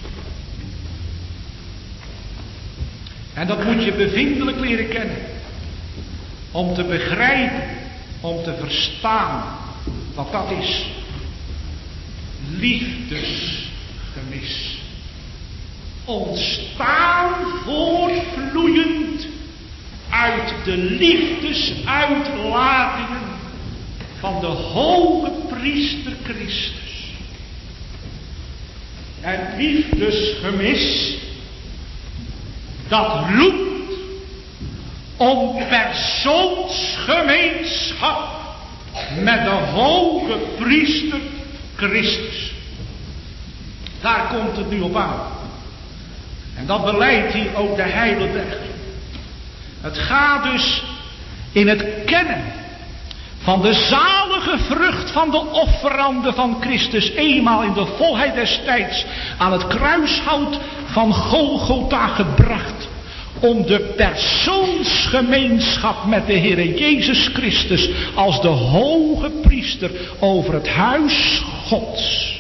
En dat moet je bevindelijk leren kennen. Om te begrijpen, om te verstaan wat dat is. Liefdesgemis. ontstaan voortvloeiend uit de liefdesuitlatingen van de hoge priester Christus. Het liefdesgemis dat roept om persoonsgemeenschap met de hoge priester Christus. Daar komt het nu op aan. En dat beleidt hier ook de Heidelberger. Het gaat dus in het kennen van de zalige vrucht van de offerande van Christus, eenmaal in de volheid des tijds aan het kruishout van Golgotha gebracht, om de persoonsgemeenschap met de Heere Jezus Christus als de hoge priester over het huis Gods.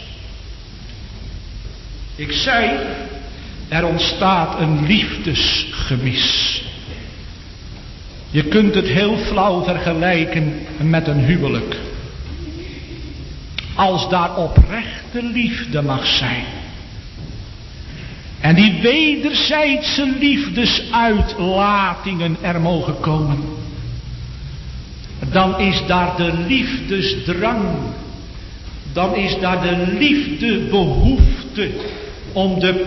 Ik zei, er ontstaat een liefdesgemis. Je kunt het heel flauw vergelijken met een huwelijk. Als daar oprechte liefde mag zijn. En die wederzijdse liefdesuitlatingen er mogen komen. Dan is daar de liefdesdrang. Dan is daar de liefdebehoefte om de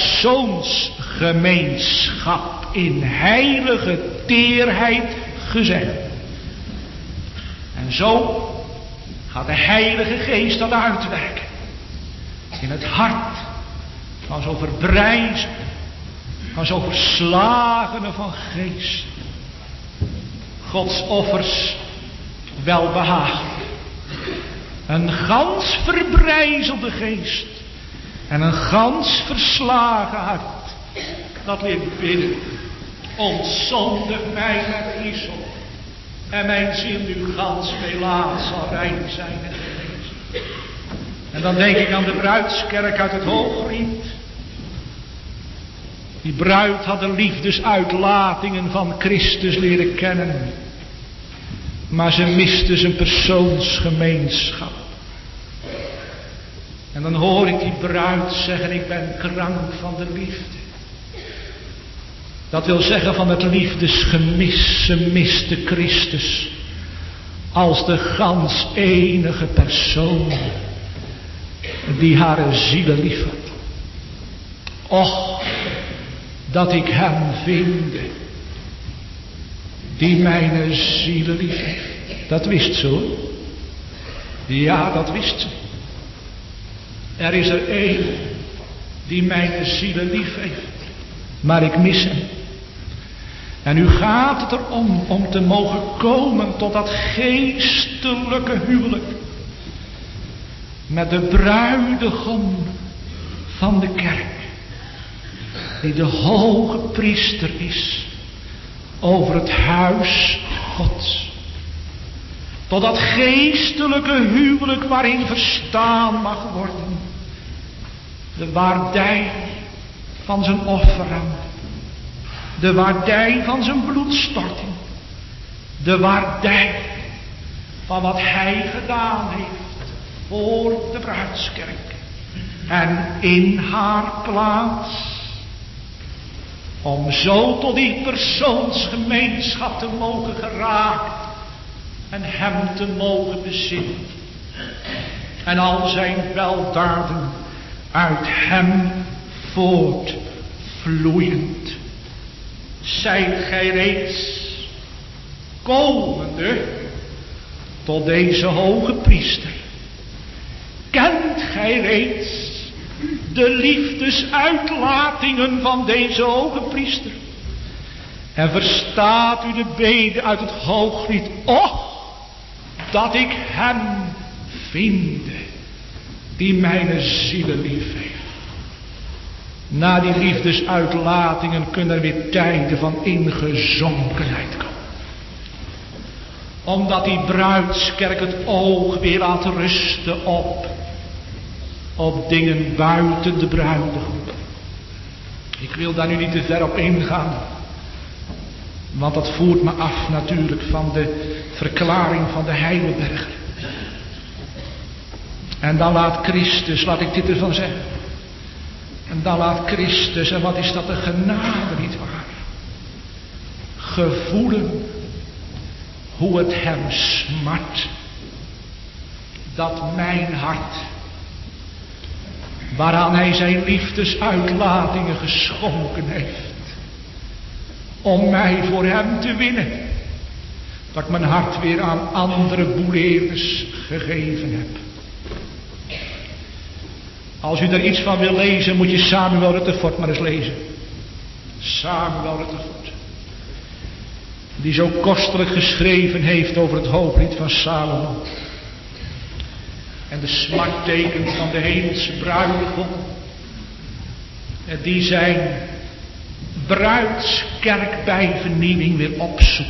persoonsgemeenschap in heilige teerheid gezegd. En zo gaat de Heilige Geest dat uitwerken. In het hart van zo'n verbrijzen, van zo'n verslagene van geest. Gods offers welbehagen. Een gans verbrijzelde geest. En een gans verslagen hart. Dat ligt bidden. Ontzondig mij met hyssop. En mijn ziel nu gans melaat zal rein zijn en genezen. En dan denk ik aan de bruidskerk uit het Hoogriet. Die bruid had de liefdesuitlatingen van Christus leren kennen. Maar ze miste zijn persoonsgemeenschap. En dan hoor ik die bruid zeggen, ik ben krank van de liefde. Dat wil zeggen van het liefdesgemis. Ze miste Christus als de gans enige persoon die haar zielen lief had. Och, dat ik hem vind die mijn zielen lief heeft. Dat wist ze hoor. Ja, dat wist ze. Er is er één die mijn zielen lief heeft. Maar ik mis hem. En nu gaat het erom om te mogen komen tot dat geestelijke huwelijk. Met de bruidegom van de kerk. Die de hoge priester is. Over het huis Gods. Tot dat geestelijke huwelijk waarin verstaan mag worden. De waardij van zijn offerande. De waardij van zijn bloedstorting. De waardij van wat hij gedaan heeft voor de bruidskerk. En in haar plaats. Om zo tot die persoonsgemeenschap te mogen geraken. En hem te mogen bezitten. En al zijn weldaden uit hem voortvloeiend. Zijt gij reeds komende tot deze hoge priester? Kent gij reeds de liefdesuitlatingen van deze hoge priester? En verstaat u de bede uit het Hooglied? Och, dat ik hem vind die mijn zielen lief heeft. Na die liefdesuitlatingen kunnen er weer tijden van ingezonkenheid komen. Omdat die bruidskerk het oog weer laat rusten op dingen buiten de bruidegom. Ik wil daar nu niet te ver op ingaan. Want dat voert me af natuurlijk van de verklaring van de Heidelberger. En dan laat Christus, laat ik dit ervan zeggen. En dan laat Christus, en wat is dat een genade, nietwaar? Gevoelen hoe het hem smart. Dat mijn hart, waaraan hij zijn liefdesuitlatingen geschonken heeft, om mij voor hem te winnen, dat ik mijn hart weer aan andere boeleerders gegeven heb. Als u er iets van wil lezen, moet je Samuel Rutherford maar eens lezen. Samuel Rutherford. Die zo kostelijk geschreven heeft over het hooglied van Salomo. En de smartteken van de hemelse bruidegom. En die zijn bruidskerk bij vernieuwing weer opzoekt.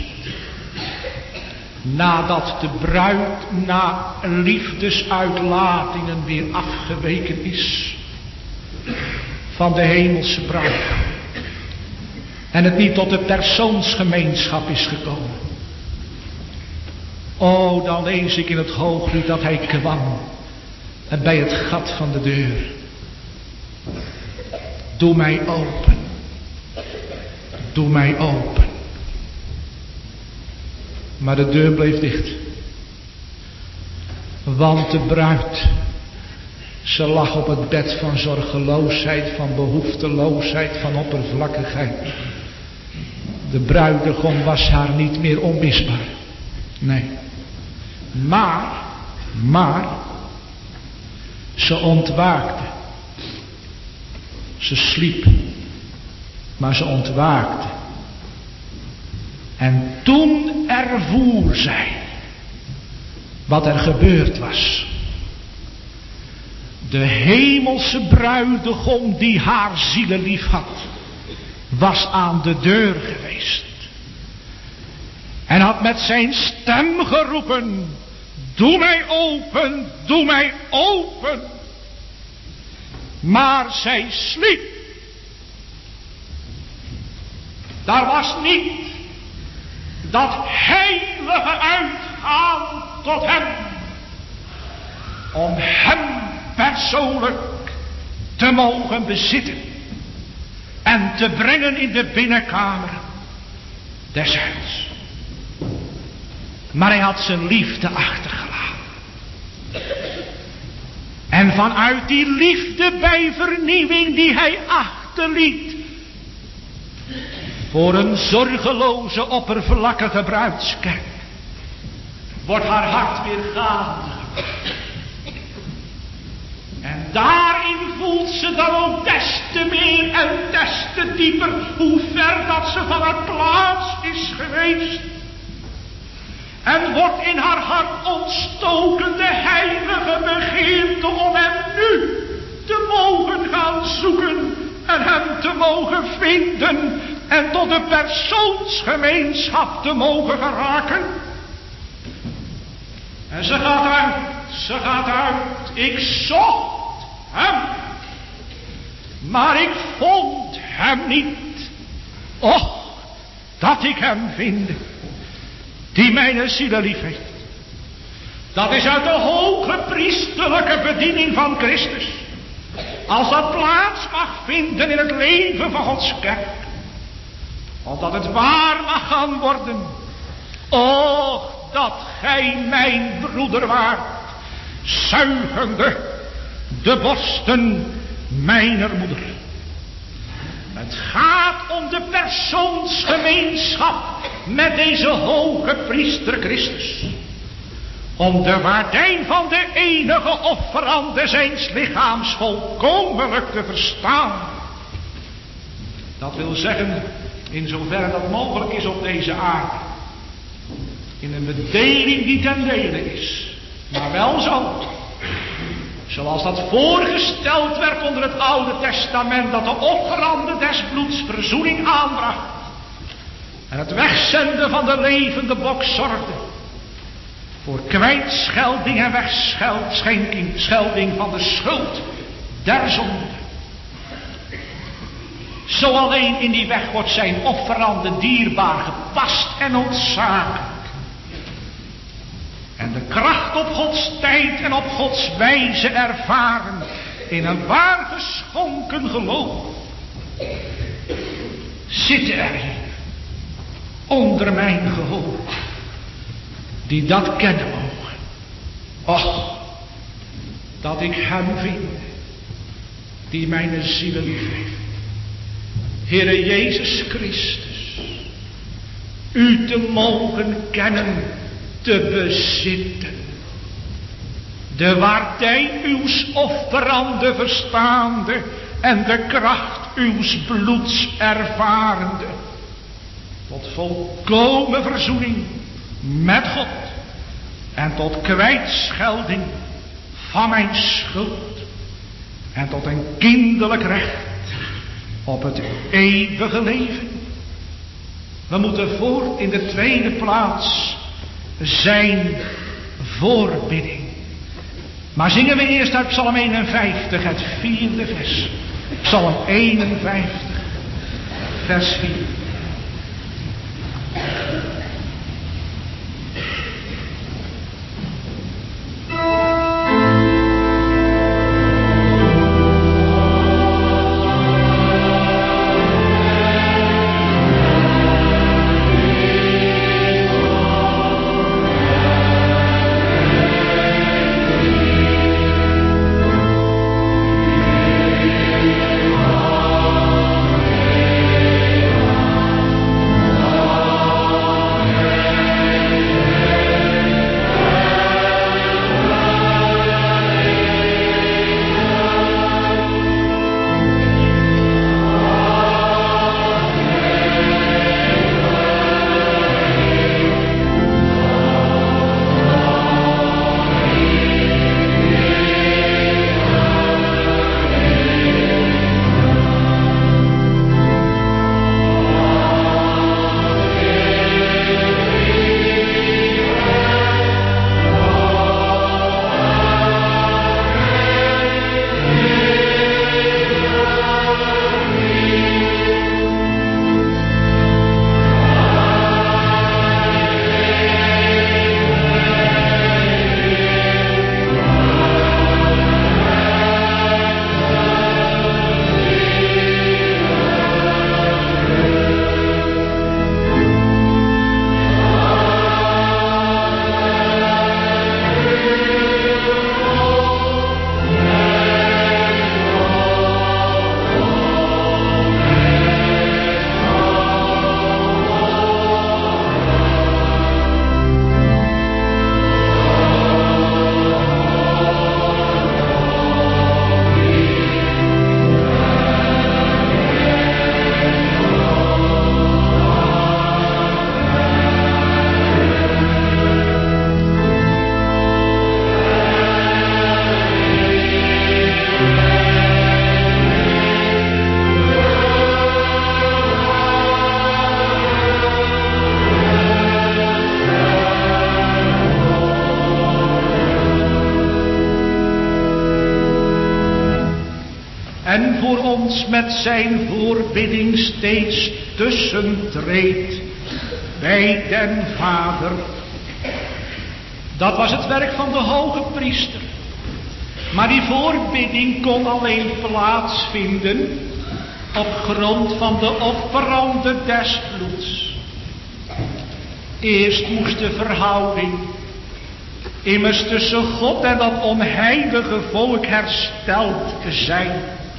Nadat de bruid na liefdesuitlatingen weer afgeweken is van de hemelse bruid. En het niet tot de persoonsgemeenschap is gekomen. O, dan lees ik in het hooglied dat hij kwam en bij het gat van de deur. Doe mij open. Doe mij open. Maar de deur bleef dicht. Want de bruid, ze lag op het bed van zorgeloosheid, van behoefteloosheid, van oppervlakkigheid. De bruidegom was haar niet meer onmisbaar. Nee. Maar, ze ontwaakte. Ze sliep, maar ze ontwaakte. En toen ervoer zij wat er gebeurd was. De hemelse bruidegom die haar zielen lief had, was aan de deur geweest. En had met zijn stem geroepen: doe mij open, doe mij open. Maar zij sliep. Daar was niet dat heilige uitgaan tot hem, om hem persoonlijk te mogen bezitten en te brengen in de binnenkamer des huis. Maar hij had zijn liefde achtergelaten. En vanuit die liefde bij vernieuwing die hij achterliet, voor een zorgeloze oppervlakkige bruidskerk, wordt haar hart weer gaande. En daarin voelt ze dan ook des te meer en des te dieper hoe ver dat ze van haar plaats is geweest. En wordt in haar hart ontstoken de heilige begeerte om hem nu te mogen gaan zoeken en hem te mogen vinden en tot de persoonsgemeenschap te mogen geraken. En ze gaat uit. Ik zocht hem, maar ik vond hem niet. Och, dat ik hem vind, die mijn ziel lief heeft. Dat is uit de hoge priesterlijke bediening van Christus. Als dat plaats mag vinden in het leven van Gods kerk. Opdat het waar mag gaan worden. Och, dat gij mijn broeder waart, zuigende de borsten mijner moeder. Het gaat om de persoonsgemeenschap met deze hoge priester Christus. Om de waardijn van de enige offerande zijns lichaams volkomenlijk te verstaan. Dat wil zeggen, in zoverre dat mogelijk is op deze aarde. In een bedeling die ten dele is. Maar wel zo. Zoals dat voorgesteld werd onder het Oude Testament. Dat de offerande des bloeds verzoening aanbracht. En het wegzenden van de levende bok zorgde. Voor kwijtschelding en wegschelding van de schuld der zonde. Zo alleen in die weg wordt zijn offerande dierbaar gepast en ontzaglijk. En de kracht op Gods tijd en op Gods wijze ervaren in een waar geschonken welke geloof zitten er hier onder mijn gehoor, die dat kennen mogen. Och, dat ik hem vind, die mijn ziel lief heeft. Heere Jezus Christus, u te mogen kennen, te bezitten. De waardij uws offerande verstaande en de kracht uws bloeds ervarende. Tot volkomen verzoening met God en tot kwijtschelding van mijn schuld en tot een kinderlijk recht op het eeuwige leven. We moeten voort in de tweede plaats zijn voorbidding. Maar zingen we eerst uit Psalm 51, het 4e vers. Psalm 51, vers 4. En voor ons met zijn voorbidding steeds tussentreedt bij den Vader. Dat was het werk van de hoge priester. Maar die voorbidding kon alleen plaatsvinden op grond van de offerande des bloeds. Eerst moest de verhouding immers tussen God en dat onheilige volk hersteld zijn.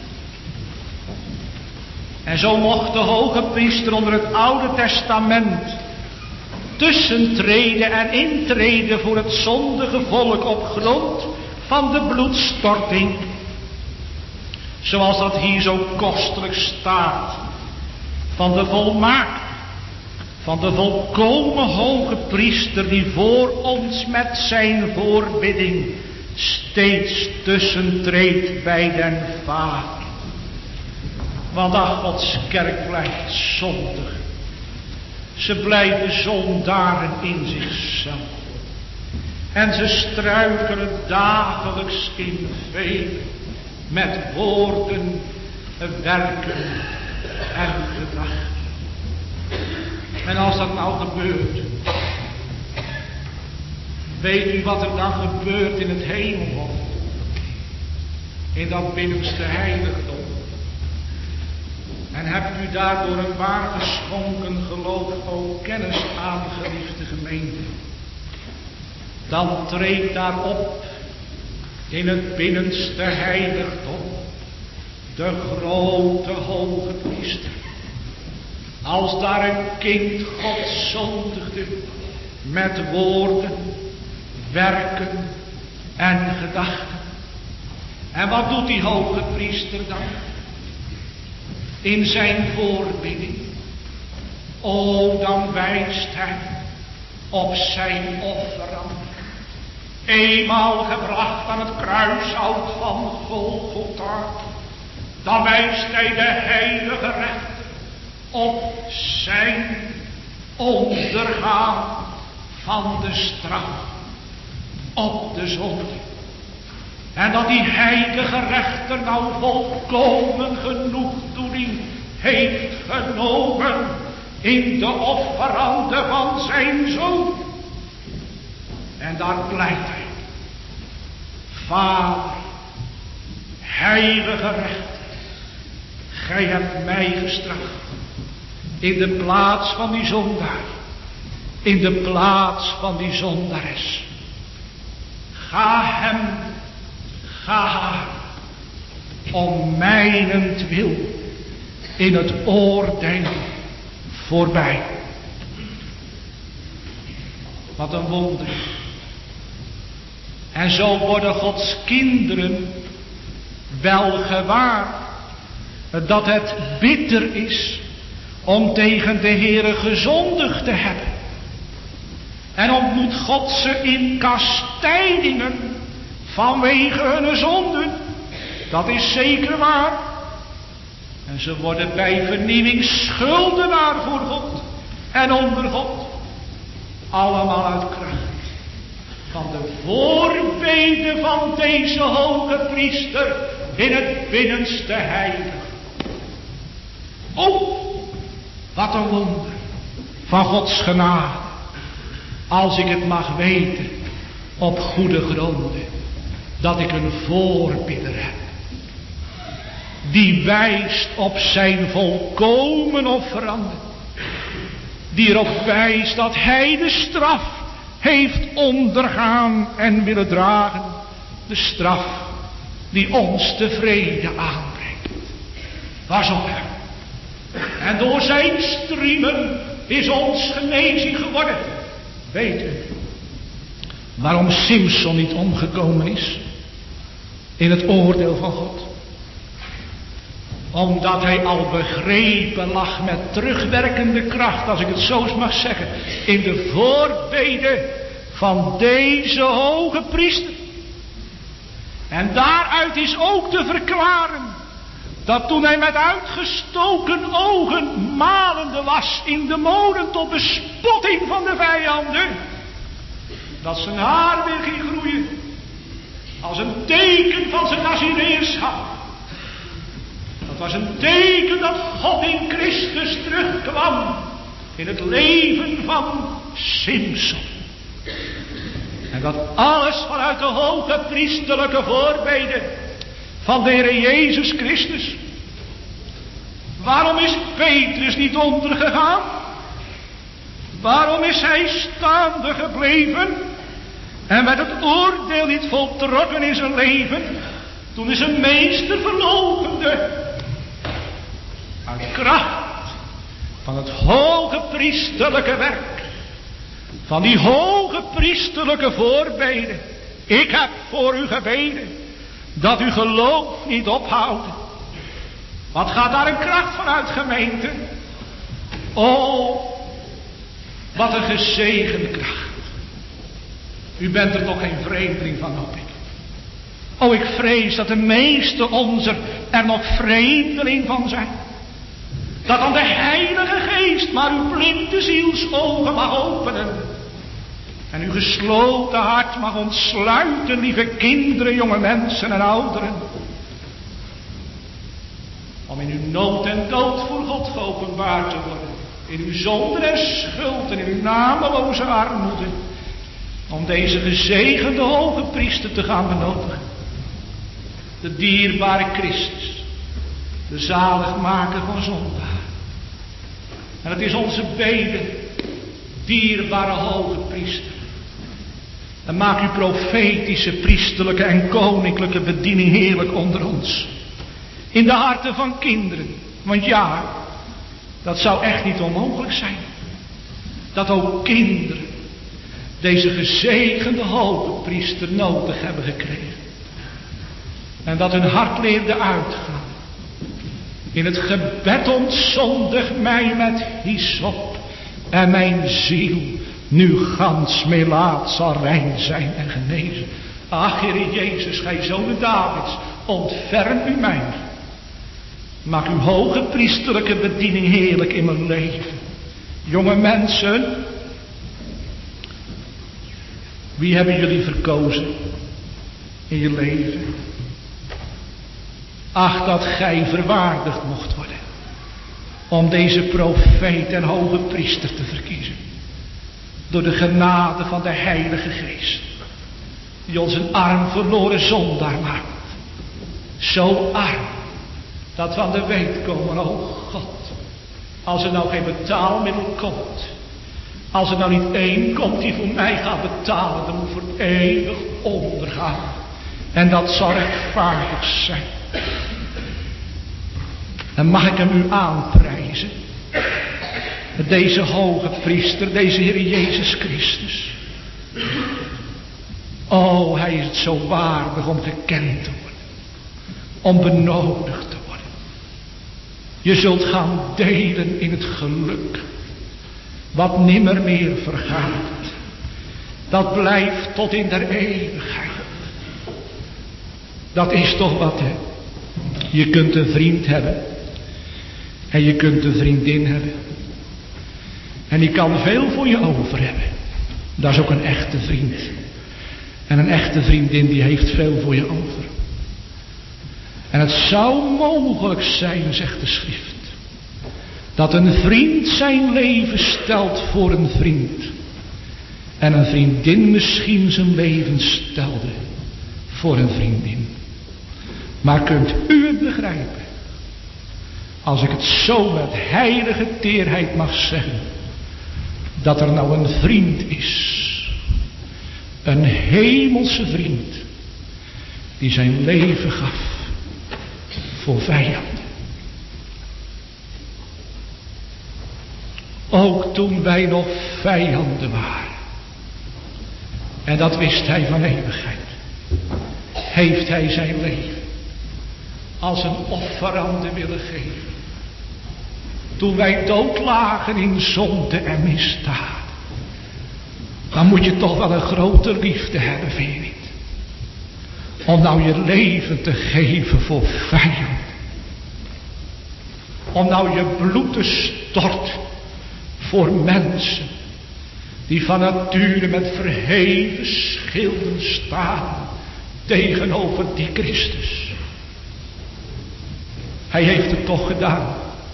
En zo mocht de hoge priester onder het Oude Testament tussentreden en intreden voor het zondige volk op grond van de bloedstorting. Zoals dat hier zo kostelijk staat. Van de volmaakte, van de volkomen hoge priester die voor ons met zijn voorbidding steeds tussentreedt bij den Vader. Want ach, Gods kerk blijft zondig. Ze blijven zondaren in zichzelf. En ze struikelen dagelijks in velen met woorden, werken en gedachten. En als dat nou gebeurt, weet u wat er dan gebeurt in het hemelhof? In dat binnenste heiligdom. daardoor een waar geschonken geloof ook kennis aan, geliefde gemeente. Dan treedt daarop in het binnenste heiligdom de grote hoge priester. Als daar een kind God zondigde met woorden, werken en gedachten. En wat doet die hoge priester dan? In zijn voorbidding. O, dan wijst hij op zijn offerande. Eenmaal gebracht aan het kruishout van Golgotha. Dan wijst hij de heilige rechter op zijn ondergaan van de straf. Op de zonde. En dat die heilige rechter nou volkomen genoegdoening heeft genomen in de offerande van zijn zoon. En daar pleit hij. Vader, heilige rechter, gij hebt mij gestraft in de plaats van die zondaar, in de plaats van die zondares. Ga hem, ga haar, om mijnentwil in het oordeel voorbij. Wat een wonder. En zo worden Gods kinderen wel gewaar dat het bitter is om tegen de Heere gezondigd te hebben. En ontmoet God ze in kastijdingen vanwege hun zonden. Dat is zeker waar. En ze worden bij vernieuwing schuldenaar voor God en onder God. Allemaal uit kracht van de voorbeden van deze hoge priester in het binnenste heilig. Oh, wat een wonder van Gods genade. Als ik het mag weten op goede gronden, dat ik een voorbidder heb. Die wijst op zijn volkomen offerande. Die erop wijst dat hij de straf heeft ondergaan en willen dragen. De straf die ons de vrede aanbrengt. Was op hem. En door zijn striemen is ons genezing geworden. Weet u waarom Simson niet omgekomen is in het oordeel van God? Omdat hij al begrepen lag met terugwerkende kracht, als ik het zo eens mag zeggen, in de voorbeden van deze hoge priester. En daaruit is ook te verklaren dat toen hij met uitgestoken ogen malende was in de molen tot bespotting van de vijanden, dat zijn haar weer ging groeien als een teken van zijn nazireërschap. Dat was een teken dat God in Christus terugkwam in het leven van Simson. En dat alles vanuit de hoge priesterlijke voorbeden van de Heer Jezus Christus. Waarom is Petrus niet ondergegaan? Waarom is hij staande gebleven? En werd het oordeel niet voltrokken in zijn leven? Toen is een meester verloochende. Uit kracht van het hoge priesterlijke werk. Van die hoge priesterlijke voorbeden. Ik heb voor u gebeden. Dat uw geloof niet ophoudt. Wat gaat daar een kracht van uit, gemeente? Oh, wat een gezegende kracht. U bent er toch geen vreemdeling van, hoop ik. Oh, ik vrees dat de meeste onzer er nog vreemdeling van zijn. Dat dan de Heilige Geest maar uw blinde zielsogen mag openen. En uw gesloten hart mag ontsluiten, lieve kinderen, jonge mensen en ouderen. Om in uw nood en dood voor God geopenbaard te worden. In uw zonde en schuld en in uw nameloze armoede. Om deze gezegende hoge priester te gaan benodigen. De dierbare Christus. De zaligmaker van zondaar. En het is onze bede, dierbare hoge priester. En maak uw profetische, priesterlijke en koninklijke bediening heerlijk onder ons. In de harten van kinderen. Want ja, dat zou echt niet onmogelijk zijn. Dat ook kinderen deze gezegende hoge priester nodig hebben gekregen. En dat hun hart leerde uitgaan. In het gebed ontzondig mij met hyssop. En mijn ziel nu gans melaat zal rein zijn en genezen. Ach, Heere Jezus, gij zoon Davids, ontferm u mij. Maak uw hoge priesterlijke bediening heerlijk in mijn leven. Jonge mensen, wie hebben jullie verkozen in je leven? Ach, dat gij verwaardigd mocht worden om deze profeet en hoge priester te verkiezen. Door de genade van de Heilige Geest, die ons een arm verloren zondaar maakt. Zo arm, dat we aan de weet komen, oh God, als er nou geen betaalmiddel komt, als er nou niet één komt die voor mij gaat betalen, dan moet ik voor eeuwig ondergaan. En dat zal rechtvaardig zijn. En mag ik hem u aanprijzen, deze hoge priester, deze Heer Jezus Christus. Oh, hij is het zo waardig om gekend te worden, om benodigd te worden. Je zult gaan delen in het geluk, wat nimmer meer vergaat. Dat blijft tot in der eeuwigheid. Dat is toch wat, hè? Je kunt een vriend hebben. En je kunt een vriendin hebben. En die kan veel voor je over hebben. Dat is ook een echte vriend. En een echte vriendin die heeft veel voor je over. En het zou mogelijk zijn, zegt de schrift, dat een vriend zijn leven stelt voor een vriend. En een vriendin misschien zijn leven stelde voor een vriendin. Maar kunt u het begrijpen? Als ik het zo met heilige teerheid mag zeggen. Dat er nou een vriend is. Een hemelse vriend. Die zijn leven gaf. Voor vijanden. Ook toen wij nog vijanden waren. En dat wist hij van eeuwigheid. Heeft hij zijn leven als een offerande willen geven. Toen wij dood lagen in zonde en misdaad. Dan moet je toch wel een grote liefde hebben, vind je niet? Om nou je leven te geven voor vijanden. Om nou je bloed te storten voor mensen die van nature met verheven schilden staan tegenover die Christus. Hij heeft het toch gedaan.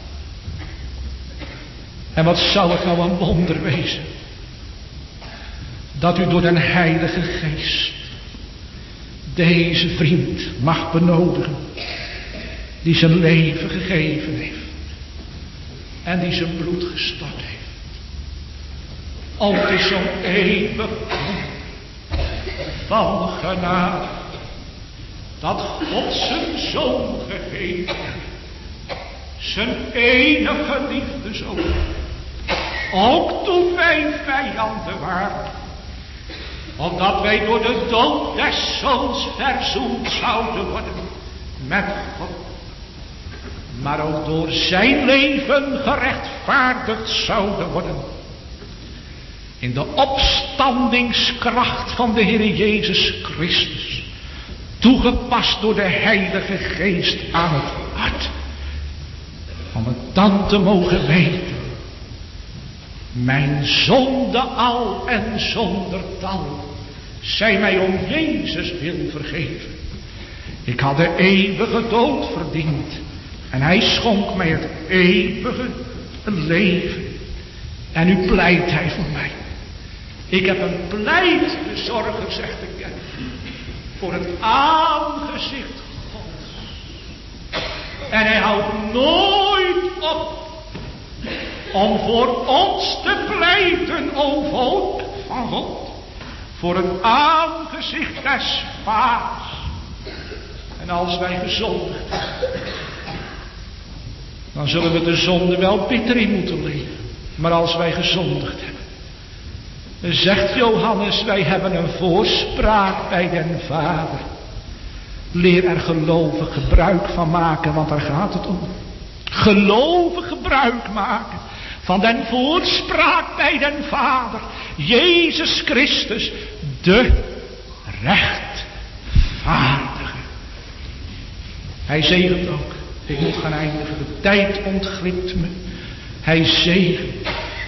En wat zou het nou een wonder wezen. Dat u door den Heilige Geest deze vriend mag benodigen. Die zijn leven gegeven heeft. En die zijn bloed gestort heeft. Oh, het is zo'n eeuwig van genade. Dat God zijn zoon gegeven. Zijn enige liefdezoon. Ook toen wij vijanden waren. Omdat wij door de dood des zoons verzoend zouden worden met God. Maar ook door zijn leven gerechtvaardigd zouden worden. In de opstandingskracht van de Heer Jezus Christus. Toegepast door de Heilige Geest aan het hart. Om het dan te mogen weten. Mijn zonde al en zonder tal. Zij mij om Jezus wil vergeven. Ik had de eeuwige dood verdiend. En hij schonk mij het eeuwige leven. En nu pleit hij voor mij. Ik heb een pleitbezorger, zegt de kerk. Voor het aangezicht Gods. En hij houdt nooit op om voor ons te pleiten, o volk van God, voor het aangezicht des Vaders. En als wij gezondigd hebben, dan zullen we de zonde wel bitter in moeten leven. Maar als wij gezondigd hebben, zegt Johannes, wij hebben een voorspraak bij den Vader. Leer er gelovig gebruik van maken, want daar gaat het om. Gelovig gebruik maken van den voorspraak bij den Vader. Jezus Christus, de rechtvaardige. Hij zegent ook. Ik moet gaan eindigen, de tijd ontglipt me. Hij zegent.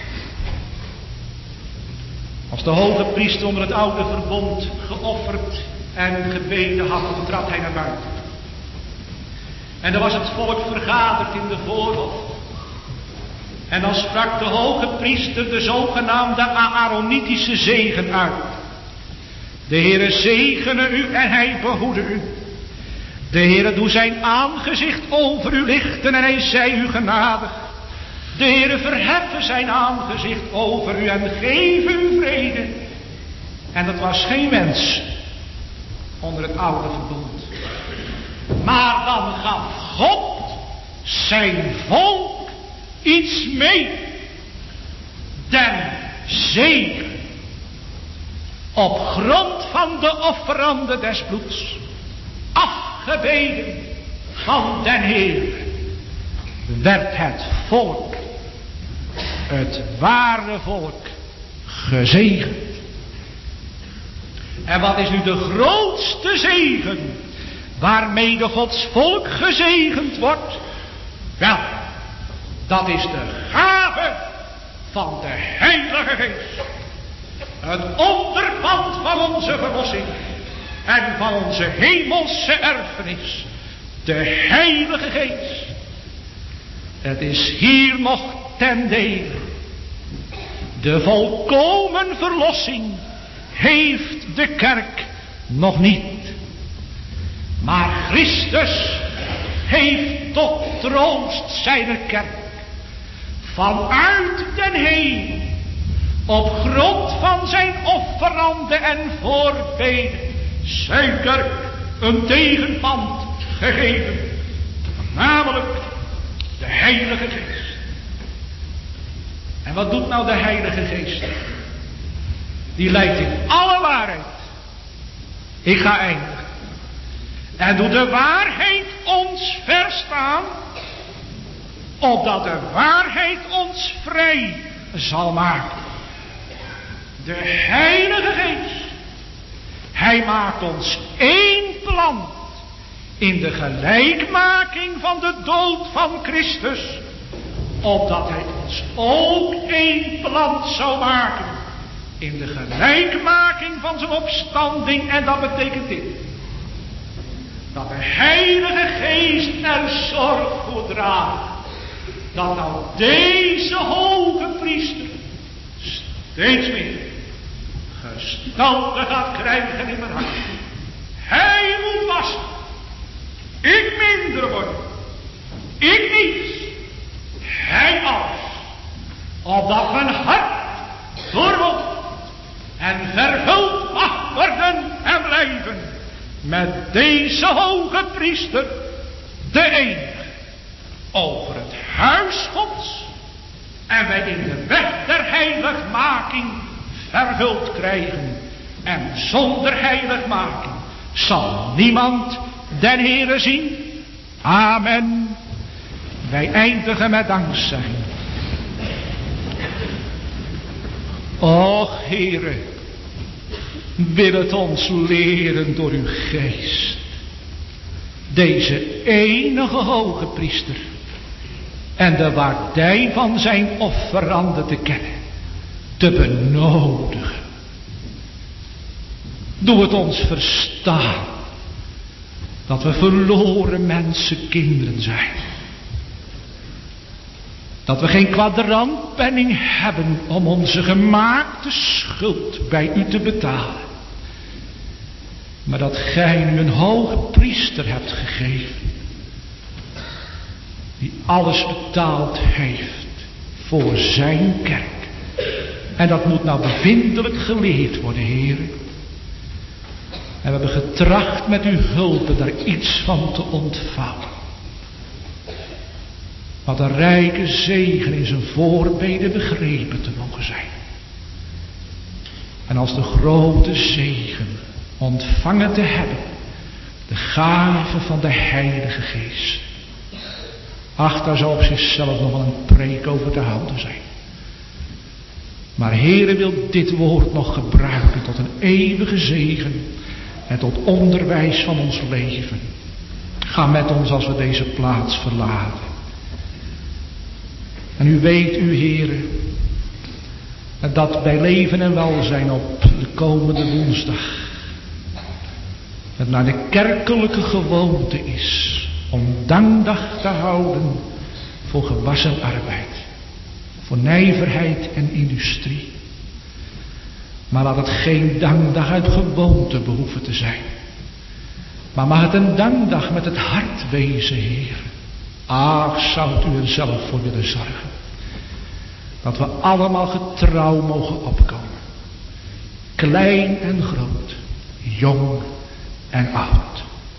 Als de hoge priester onder het oude verbond geofferd en gebeden had, dan trad hij naar buiten. En er was het volk vergaderd in de voorhof. En dan sprak de hoge priester de zogenaamde Aaronitische zegen uit. De Heere zegene u en hij behoede u. De Heere doe zijn aangezicht over u lichten en hij zij u genadig. De Heere verheffen zijn aangezicht over u en geef u vrede. En dat was geen wens onder het oude verbond. Maar dan gaf God zijn volk iets mee. Den zegen. Op grond van de offerande des bloeds. Afgebeden van den Heer. Werd het volk, het ware volk, gezegend. En wat is nu de grootste zegen waarmee Gods volk gezegend wordt? Wel, dat is de gave van de Heilige Geest. Het onderpand van onze verlossing en van onze hemelse erfenis. De Heilige Geest. Het is hier nog ten dele. De volkomen verlossing heeft de kerk nog niet. Maar Christus heeft tot troost zijn kerk vanuit den hemel op grond van zijn offerande en voorbeden zijn kerk een tegenpand gegeven. Namelijk de Heilige Geest. En wat doet nou de Heilige Geest? Die leidt in alle waarheid. Ik ga eindigen. En doet de waarheid ons verstaan, opdat de waarheid ons vrij zal maken. De Heilige Geest. Hij maakt ons één plant in de gelijkmaking van de dood van Christus, opdat hij ons ook één plant zou maken in de gelijkmaking van zijn opstanding. En dat betekent dit: dat de Heilige Geest er zorg voor draagt, dat nou deze hoge priester steeds meer gestalte gaat krijgen in mijn hart. Hij moet wassen, ik minder worden, ik niets, hij alles, opdat mijn hart doorwoond en vervuld mag worden en blijven met deze hoge priester, de enige, over het huis Gods, en wij in de weg der heiligmaking vervuld krijgen. En zonder heiligmaking zal niemand den Heere zien. Amen. Wij eindigen met dankzegging. Och Heere, wil het ons leren door uw geest, deze enige hoge priester en de waardij van zijn offerande te kennen, te benodigen. Doe het ons verstaan dat we verloren mensenkinderen zijn. Dat we geen kwadrantpenning hebben om onze gemaakte schuld bij u te betalen. Maar dat gij nu een hoge priester hebt gegeven, die alles betaald heeft voor zijn kerk. En dat moet nou bevindelijk geleerd worden, heren. En we hebben getracht met uw hulp daar iets van te ontvouwen. Wat een rijke zegen in zijn voorbeden begrepen te mogen zijn. En als de grote zegen ontvangen te hebben, de gave van de Heilige Geest. Ach, daar zou op zichzelf nog wel een preek over te houden zijn. Maar Heere wil dit woord nog gebruiken tot een eeuwige zegen en tot onderwijs van ons leven. Ga met ons als we deze plaats verlaten. En u weet, u Heere, dat bij leven en welzijn op de komende woensdag het naar de kerkelijke gewoonte is om dankdag te houden voor gewassen arbeid, voor nijverheid en industrie. Maar laat het geen dankdag uit gewoonte behoeven te zijn, maar mag het een dankdag met het hart wezen, Heer. Ach, zou u er zelf voor willen zorgen, dat we allemaal getrouw mogen opkomen, klein en groot, jong en oud,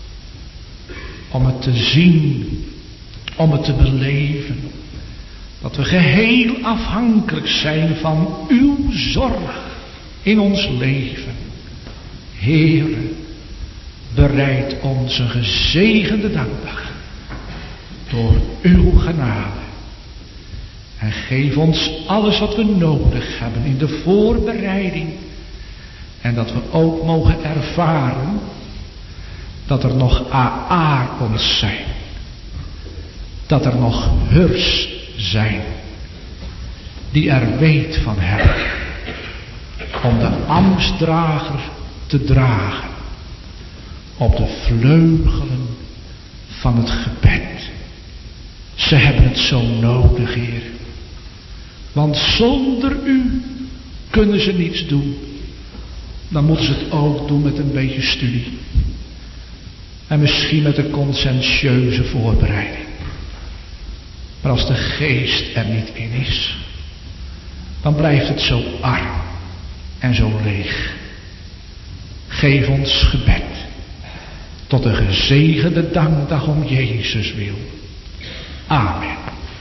om het te zien, om het te beleven, dat we geheel afhankelijk zijn van uw zorg in ons leven. Heere, bereid ons een gezegende dankdag door uw genade. En geef ons alles wat we nodig hebben in de voorbereiding. En dat we ook mogen ervaren dat er nog aarons zijn. Dat er nog hurs zijn. Die er weet van hebben. Om de ambtsdrager te dragen. Op de vleugelen van het gebed. Ze hebben het zo nodig, Heer. Want zonder u kunnen ze niets doen. Dan moeten ze het ook doen met een beetje studie. En misschien met een conscientieuze voorbereiding. Maar als de geest er niet in is, dan blijft het zo arm en zo leeg. Geef ons gebed tot een gezegende dankdag om Jezus wil. Amen.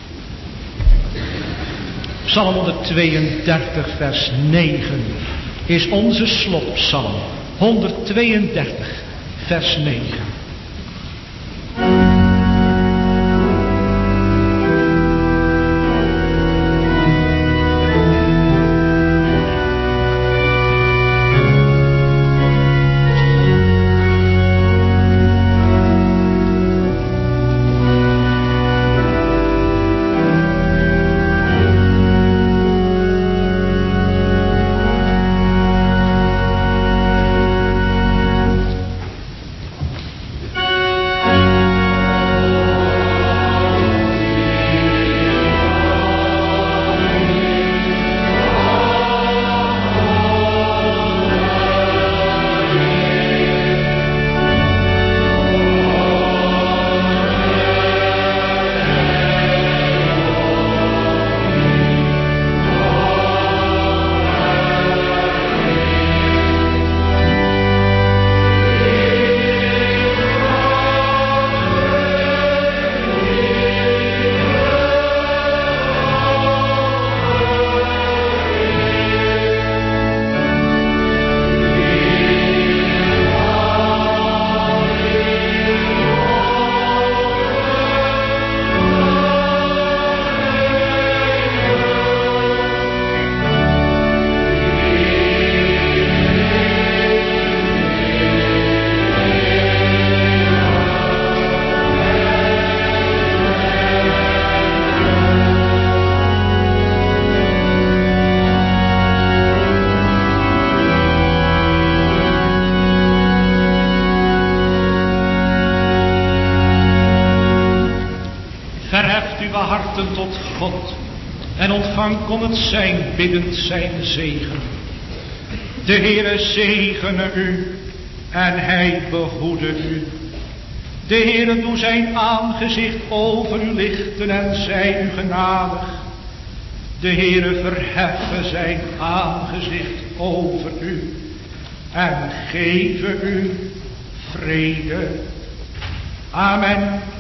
Psalm 132 vers 9 is onze slotpsalm. 132 vers 9. Harten tot God en ontvang kon het zijn biddend zijn zegen. De Heere zegene u en hij behoede u. De Heere doe zijn aangezicht over u lichten en zij u genadig. De Heere verheffen zijn aangezicht over u en geven u vrede. Amen.